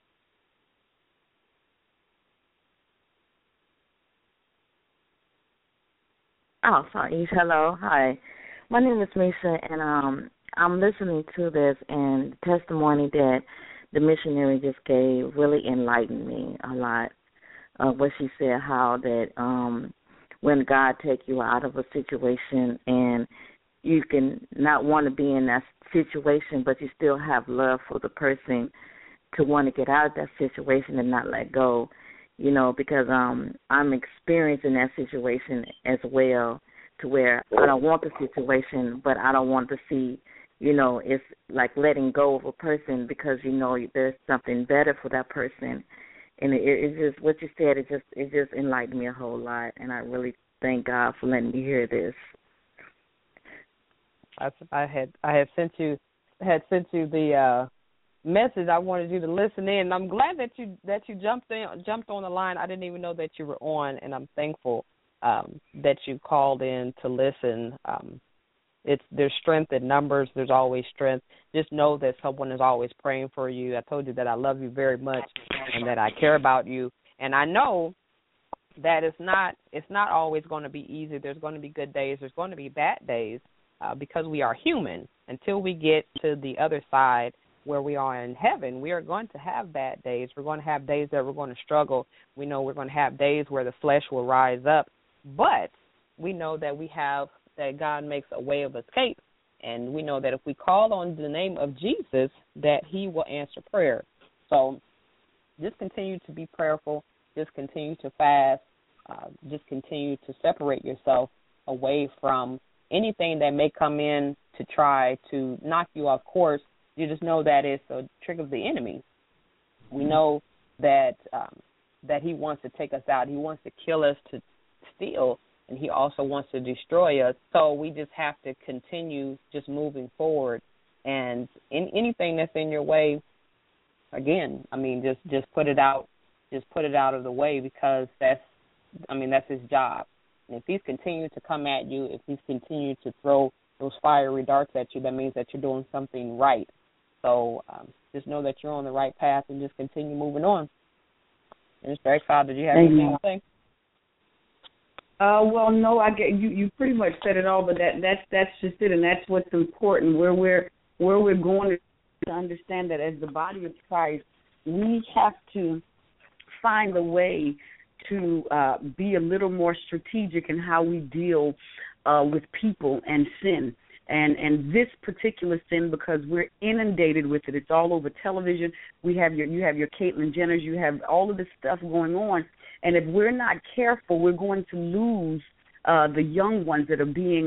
Oh, sorry. Hello. Hi. My name is Misa, and I'm listening to this, and the testimony that the missionary just gave really enlightened me a lot. What she said, how that when God take you out of a situation and you can not want to be in that situation, but you still have love for the person to want to get out of that situation and not let go, you know, because I'm experiencing that situation as well, to where I don't want the situation, but I don't want to see, you know, it's like letting go of a person because, you know, there's something better for that person. And it's just what you said. It just enlightened me a whole lot, and I really thank God for letting me hear this. I had sent you the message. I wanted you to listen in. I'm glad that you jumped on the line. I didn't even know that you were on, and I'm thankful that you called in to listen. There's strength in numbers. There's always strength. Just know that someone is always praying for you. I told you that I love you very much and that I care about you. And I know that it's not always going to be easy. There's going to be good days. There's going to be bad days because we are human. Until we get to the other side where we are in heaven, we are going to have bad days. We're going to have days that we're going to struggle. We know we're going to have days where the flesh will rise up. But we know that God makes a way of escape, and we know that if we call on the name of Jesus, that he will answer prayer. So just continue to be prayerful. Just continue to fast. Just continue to separate yourself away from anything that may come in to try to knock you off course. You just know that it's a trick of the enemy. We know that he wants to take us out. He wants to kill us, to steal, and he also wants to destroy us. So we just have to continue just moving forward. And in anything that's in your way, again, I mean, just put it out. Just put it out of the way, because that's his job. And if he's continued to come at you, if he's continued to throw those fiery darts at you, that means that you're doing something right. So just know that you're on the right path and just continue moving on. And Mr. Exile, did you have anything to say? Well, no, I get you pretty much said it all, but that's just it, and that's what's important. Where we're going to understand that as the body of Christ, we have to find a way to be a little more strategic in how we deal with people and sin. And this particular sin, because we're inundated with it. It's all over television. You have your Caitlyn Jenners. You have all of this stuff going on. And if we're not careful, we're going to lose the young ones that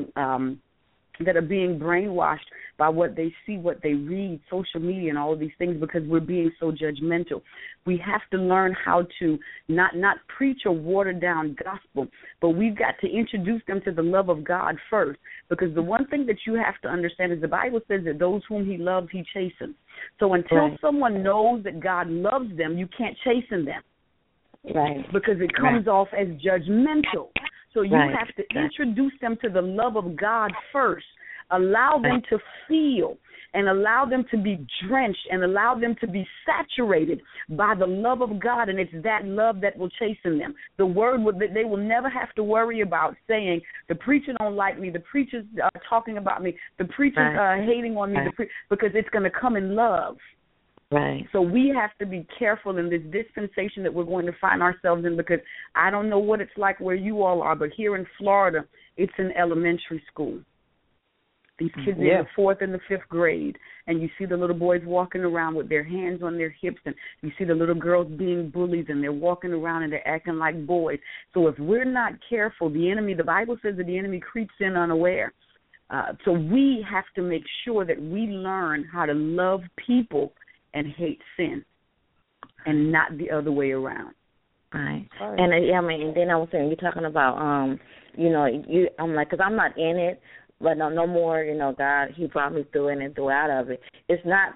are being brainwashed by what they see, what they read, social media, and all of these things, because we're being so judgmental. We have to learn how to not preach a watered-down gospel, but we've got to introduce them to the love of God first, because the one thing that you have to understand is the Bible says that those whom he loves, he chastens. So until someone knows that God loves them, you can't chasten them. Right. Because it comes off as judgmental. So you have to introduce them to the love of God first. Allow them to feel and allow them to be drenched and allow them to be saturated by the love of God, and it's that love that will chasten them. The word they will never have to worry about saying, the preacher don't like me, the preacher's talking about me, the preacher's hating on me, because it's going to come in love. Right. So we have to be careful in this dispensation that we're going to find ourselves in, because I don't know what it's like where you all are, but here in Florida, it's an elementary school. These kids are in the 4th and the 5th grade, and you see the little boys walking around with their hands on their hips, and you see the little girls being bullies, and they're walking around and they're acting like boys. So if we're not careful, the Bible says that the enemy creeps in unaware. So we have to make sure that we learn how to love people and hate sin, and not the other way around. Right. And and then I was saying, you're talking about, I'm like, because I'm not in it, but no more, God, he brought me through it and through out of it. It's not,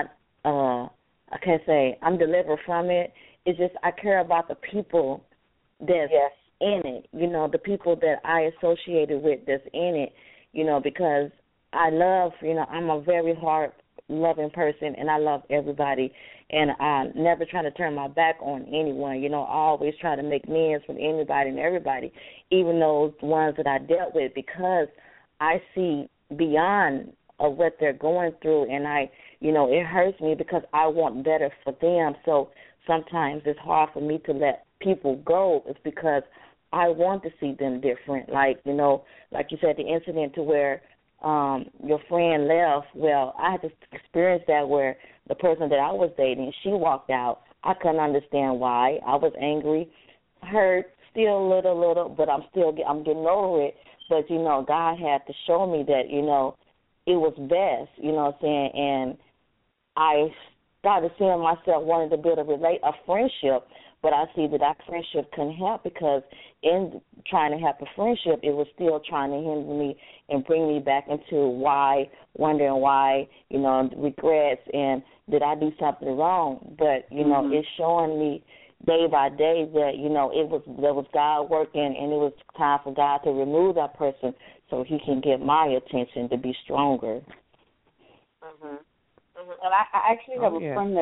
I can't say I'm delivered from it. It's just I care about the people that's in it, the people that I associated with that's in it, because I love, I'm a very hard-loving person, and I love everybody, and I never try to turn my back on anyone. I always try to make amends with anybody and everybody, even those ones that I dealt with, because I see beyond of what they're going through, and it hurts me because I want better for them. So sometimes it's hard for me to let people go. It's because I want to see them different. Like you said, the incident to where your friend left. Well, I had to experience that where the person that I was dating, she walked out. I couldn't understand why. I was angry, hurt, still a little, but I'm getting over it. But, God had to show me that, it was best, what I'm saying, and I started seeing myself wanting to build a friendship, but I see that friendship couldn't help because in trying to have a friendship, it was still trying to hinder me and bring me back into wondering why, regrets, and did I do something wrong? But, it's showing me day by day that, there was God working, and it was time for God to remove that person so he can get my attention to be stronger. Mm-hmm. And I actually have a friend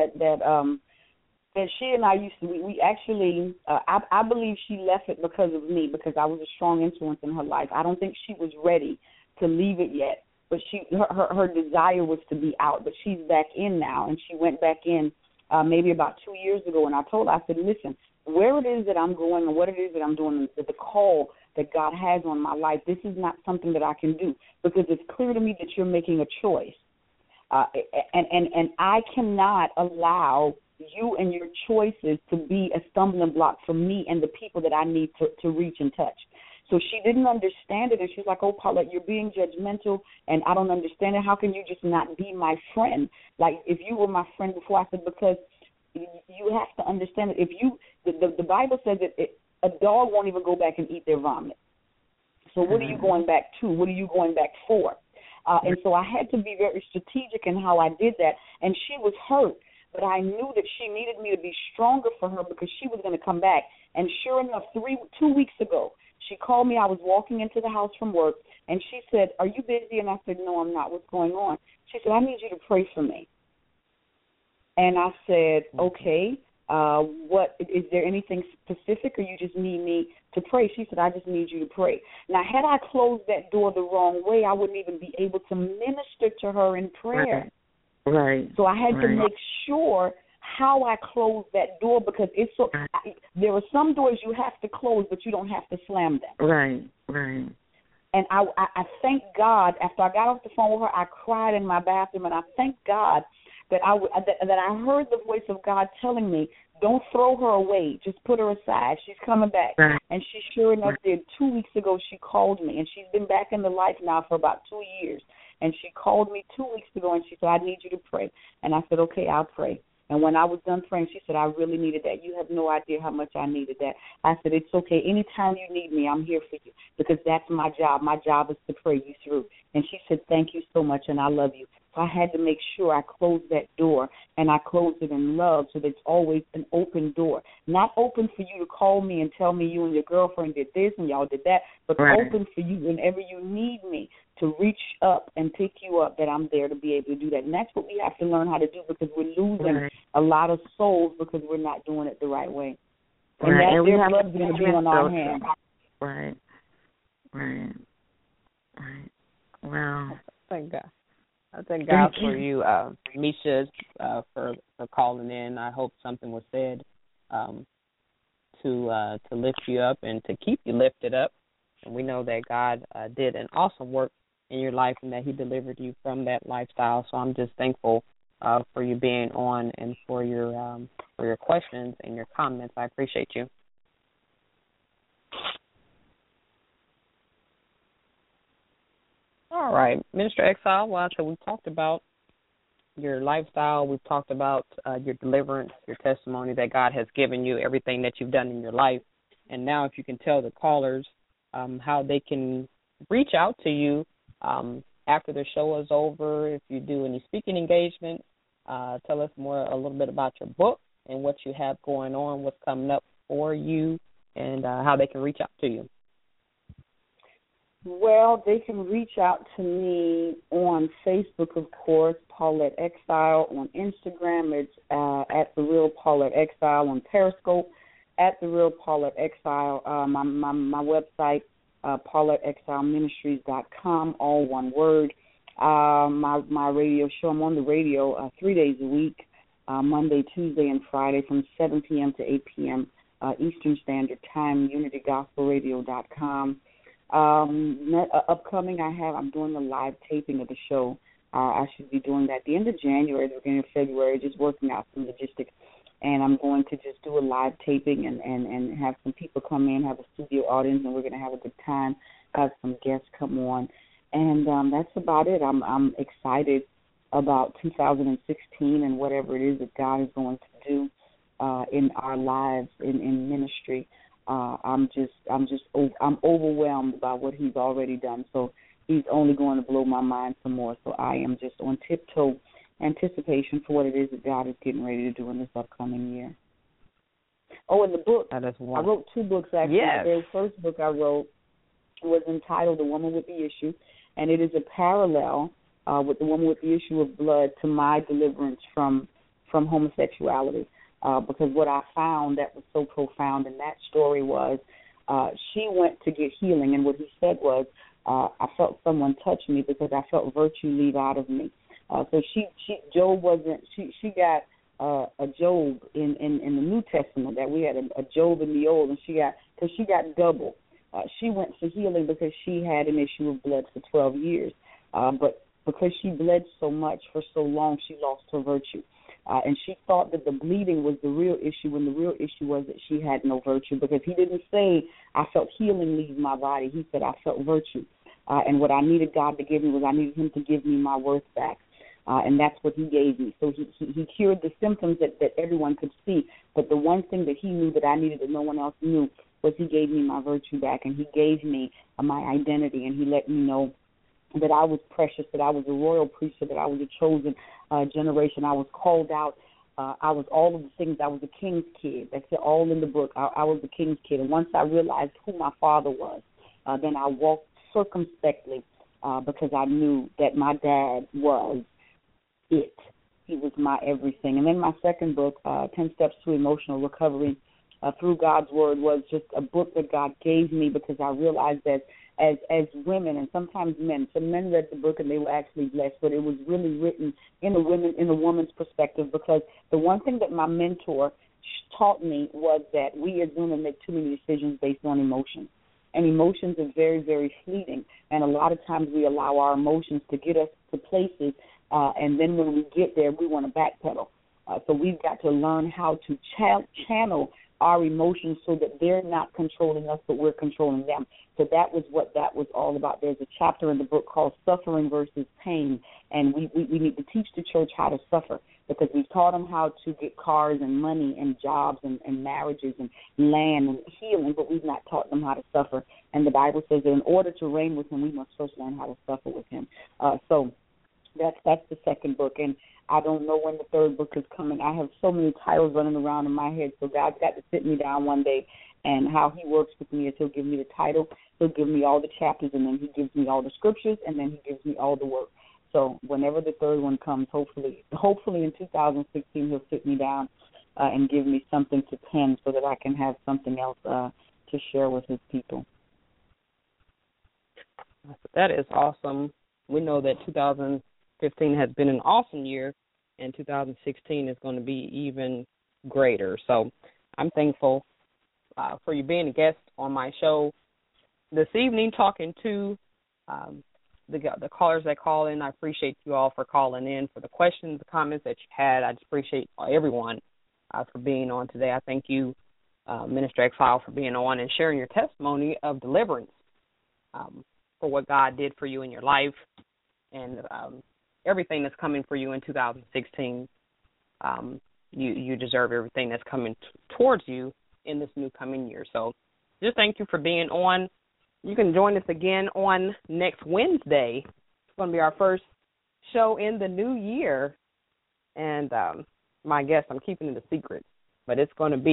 that she and I used to, we actually, I believe she left it because of me, because I was a strong influence in her life. I don't think she was ready to leave it yet, but her desire was to be out, but she's back in now, and she went back in maybe about 2 years ago, and I told her, I said, listen, where it is that I'm going and what it is that I'm doing, the call that God has on my life, this is not something that I can do, because it's clear to me that you're making a choice. And I cannot allow you and your choices to be a stumbling block for me and the people that I need to reach and touch. So she didn't understand it, and she's like, oh, Paulette, you're being judgmental, and I don't understand it. How can you just not be my friend? Like, if you were my friend before, I said, because you have to understand that if you, the Bible says that a dog won't even go back and eat their vomit. So what are you going back to? What are you going back for? And so I had to be very strategic in how I did that, and she was hurt. But I knew that she needed me to be stronger for her because she was going to come back. And sure enough, 2 weeks ago, she called me. I was walking into the house from work, and she said, are you busy? And I said, no, I'm not. What's going on? She said, I need you to pray for me. And I said, okay, what is there anything specific, or you just need me to pray? She said, I just need you to pray. Now, had I closed that door the wrong way, I wouldn't even be able to minister to her in prayer. Right. So I had to make sure how I closed that door, because it's so. There are some doors you have to close, but you don't have to slam them. Right. And I thank God. After I got off the phone with her, I cried in my bathroom, and I thank God that I heard the voice of God telling me, don't throw her away. Just put her aside. She's coming back. Right. And she sure enough did. 2 weeks ago, she called me, and she's been back in the life now for about 2 years. And she called me 2 weeks ago, and she said, I need you to pray. And I said, okay, I'll pray. And when I was done praying, she said, I really needed that. You have no idea how much I needed that. I said, it's okay. Anytime you need me, I'm here for you, because that's my job. My job is to pray you through. And she said, thank you so much, and I love you. So I had to make sure I closed that door, and I closed it in love, so there's always an open door. Not open for you to call me and tell me you and your girlfriend did this and y'all did that, but open for you whenever you need me to reach up and pick you up, that I'm there to be able to do that. And that's what we have to learn how to do, because we're losing a lot of souls because we're not doing it the right way. And that their blood's going to be on our hands. Right. Wow. Thank God. I thank God for you, Misha, for calling in. I hope something was said to lift you up and to keep you lifted up. And we know that God did an awesome work in your life, and that he delivered you from that lifestyle. So I'm just thankful for you being on, and for your questions and your comments. I appreciate you. All right, Minister Exile, well, so we've talked about your lifestyle. We've talked about your deliverance, your testimony that God has given you, everything that you've done in your life. And now if you can tell the callers how they can reach out to you after the show is over, if you do any speaking engagements, tell us a little bit about your book and what you have going on, what's coming up for you, and how they can reach out to you. Well, they can reach out to me on Facebook, of course, Paulette Exile. On Instagram, it's at The Real Paulette Exile. On Periscope, at The Real Paulette Exile. My website, PauletteExileMinistries.com, all one word. My radio show, I'm on the radio 3 days a week, Monday, Tuesday, and Friday from 7 p.m. to 8 p.m. Eastern Standard Time, UnityGospelRadio.com. Upcoming, I'm doing the live taping of the show. I should be doing that at the end of January, the beginning of February, just working out some logistics. And I'm going to just do a live taping and have some people come in, have a studio audience, and we're going to have a good time, have some guests come on. And that's about it. I'm excited about 2016 and whatever it is that God is going to do in our lives in ministry. I'm overwhelmed by what He's already done. So He's only going to blow my mind some more. So I am just on tiptoe anticipation for what it is that God is getting ready to do in this upcoming year. Oh, and the book. That is I wrote 2 books actually. Yes. The first book I wrote was entitled The Woman with the Issue, and it is a parallel with The Woman with the Issue of Blood to my deliverance from homosexuality. Because what I found that was so profound in that story was she went to get healing, and what he said was, I felt someone touch me because I felt virtue leave out of me. So she got a Job in the New Testament, that we had a Job in the Old, and she got double. She went for healing because she had an issue of blood for 12 years, but because she bled so much for so long, she lost her virtue. And she thought that the bleeding was the real issue, when the real issue was that she had no virtue, because he didn't say, I felt healing leave my body. He said, I felt virtue. And what I needed God to give me was I needed Him to give me my worth back. And that's what He gave me. So he cured the symptoms that everyone could see. But the one thing that He knew that I needed that no one else knew was He gave me my virtue back, and He gave me my identity, and He let me know that I was precious, that I was a royal priesthood, that I was a chosen generation. I was called out. I was all of the things. I was a king's kid. That's it, all in the book. I was a king's kid. And once I realized who my father was, then I walked circumspectly because I knew that my dad was it. He was my everything. And then my second book, 10 Steps to Emotional Recovery Through God's Word, was just a book that God gave me because I realized that as women, and sometimes men, some men read the book and they were actually blessed, but it was really written in a woman's perspective, because the one thing that my mentor taught me was that we as women make too many decisions based on emotions. And emotions are very, very fleeting. And a lot of times we allow our emotions to get us to places, and then when we get there, we want to backpedal. So we've got to learn how to channel our emotions so that they're not controlling us, but we're controlling them. So that was what that was all about. There's a chapter in the book called Suffering versus Pain, and we need to teach the church how to suffer, because we've taught them how to get cars and money and jobs and marriages and land and healing, but we've not taught them how to suffer. And the Bible says that in order to reign with Him, we must first learn how to suffer with Him. So that's the second book, and I don't know when the third book is coming. I have so many titles running around in my head, so God's got to sit me down one day, and how He works with me is He'll give me the title, He'll give me all the chapters, and then He gives me all the scriptures, and then He gives me all the work. So whenever the third one comes, hopefully in 2016, He'll sit me down and give me something to pen so that I can have something else to share with His people. That is awesome. We know that 2015 has been an awesome year, and 2016 is going to be even greater. So I'm thankful for you being a guest on my show this evening, talking to the callers that call in. I appreciate you all for calling in, for the questions, the comments that you had. I just appreciate everyone for being on today. I thank you, Minister Exile, for being on and sharing your testimony of deliverance, for what God did for you in your life, and everything that's coming for you in 2016. You deserve everything that's coming towards you in this new coming year. So just thank you for being on. You can join us again on next Wednesday. It's going to be our first show in the new year. And my guess, I'm keeping it a secret, but it's going to be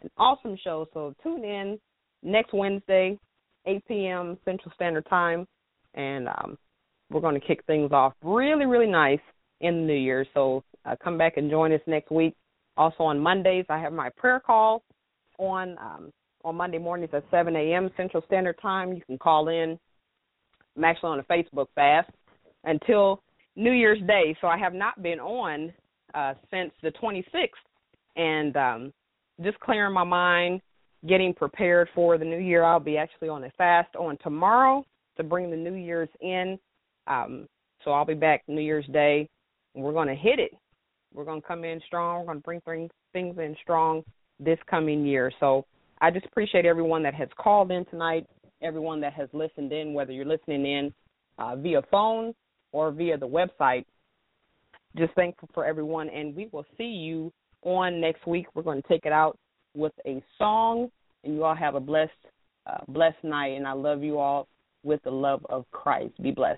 an awesome show. So tune in next Wednesday, 8 p.m. Central Standard Time, and we're going to kick things off really, really nice in the new year. So come back and join us next week. Also on Mondays, I have my prayer call on Monday mornings at 7 a.m. Central Standard Time. You can call in. I'm actually on a Facebook fast until New Year's Day, so I have not been on since the 26th, and just clearing my mind, getting prepared for the new year. I'll be actually on a fast on tomorrow to bring the New Year's in, so I'll be back New Year's Day, and we're going to hit it. We're going to come in strong. We're going to bring things in strong this coming year. So I just appreciate everyone that has called in tonight, everyone that has listened in, whether you're listening in via phone or via the website. Just thankful for everyone, and we will see you on next week. We're going to take it out with a song, and you all have a blessed night, and I love you all with the love of Christ. Be blessed.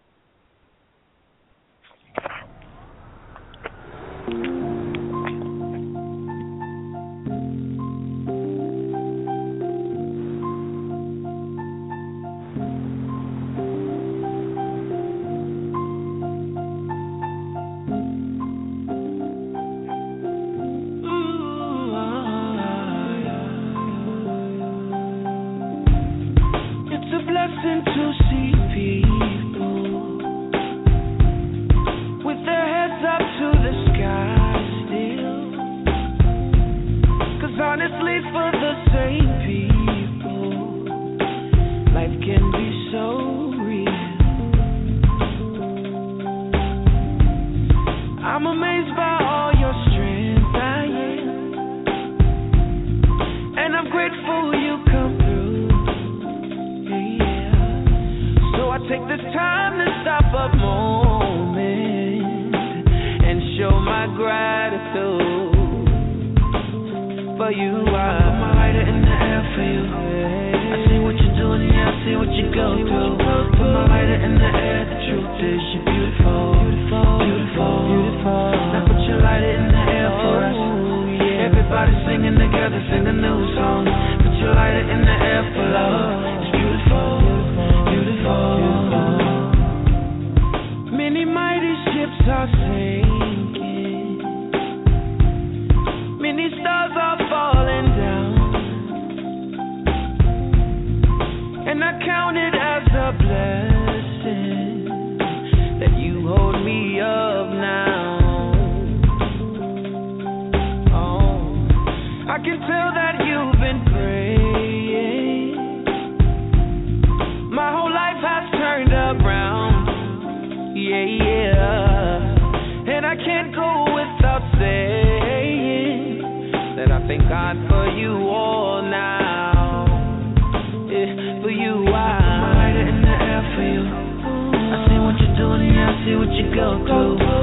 To see people with their heads up to the sky still, 'cause honestly for the same people life can be so real. I'm amazed by all your strength, I am, and I'm grateful you come through. I take this time to stop a moment and show my gratitude for you. I put my lighter in the air for you. I see what you're doing, yeah, I see what you go through. Put my lighter in the air, the truth is you're beautiful, beautiful, beautiful, beautiful. Now put your lighter in the air for us. Everybody singing together, sing a new song. Put your lighter in the air for love. It's beautiful. Many mighty ships are sinking, many stars are falling down, and I count it as a blessing that you hold me up now. Oh, I can tell that you've been praying. My whole life has turned around, yeah, and I can't go without saying that I thank God for you all now, yeah, for you I put my lighter in the air for you. I see what you're doing, yeah, I see what you go through.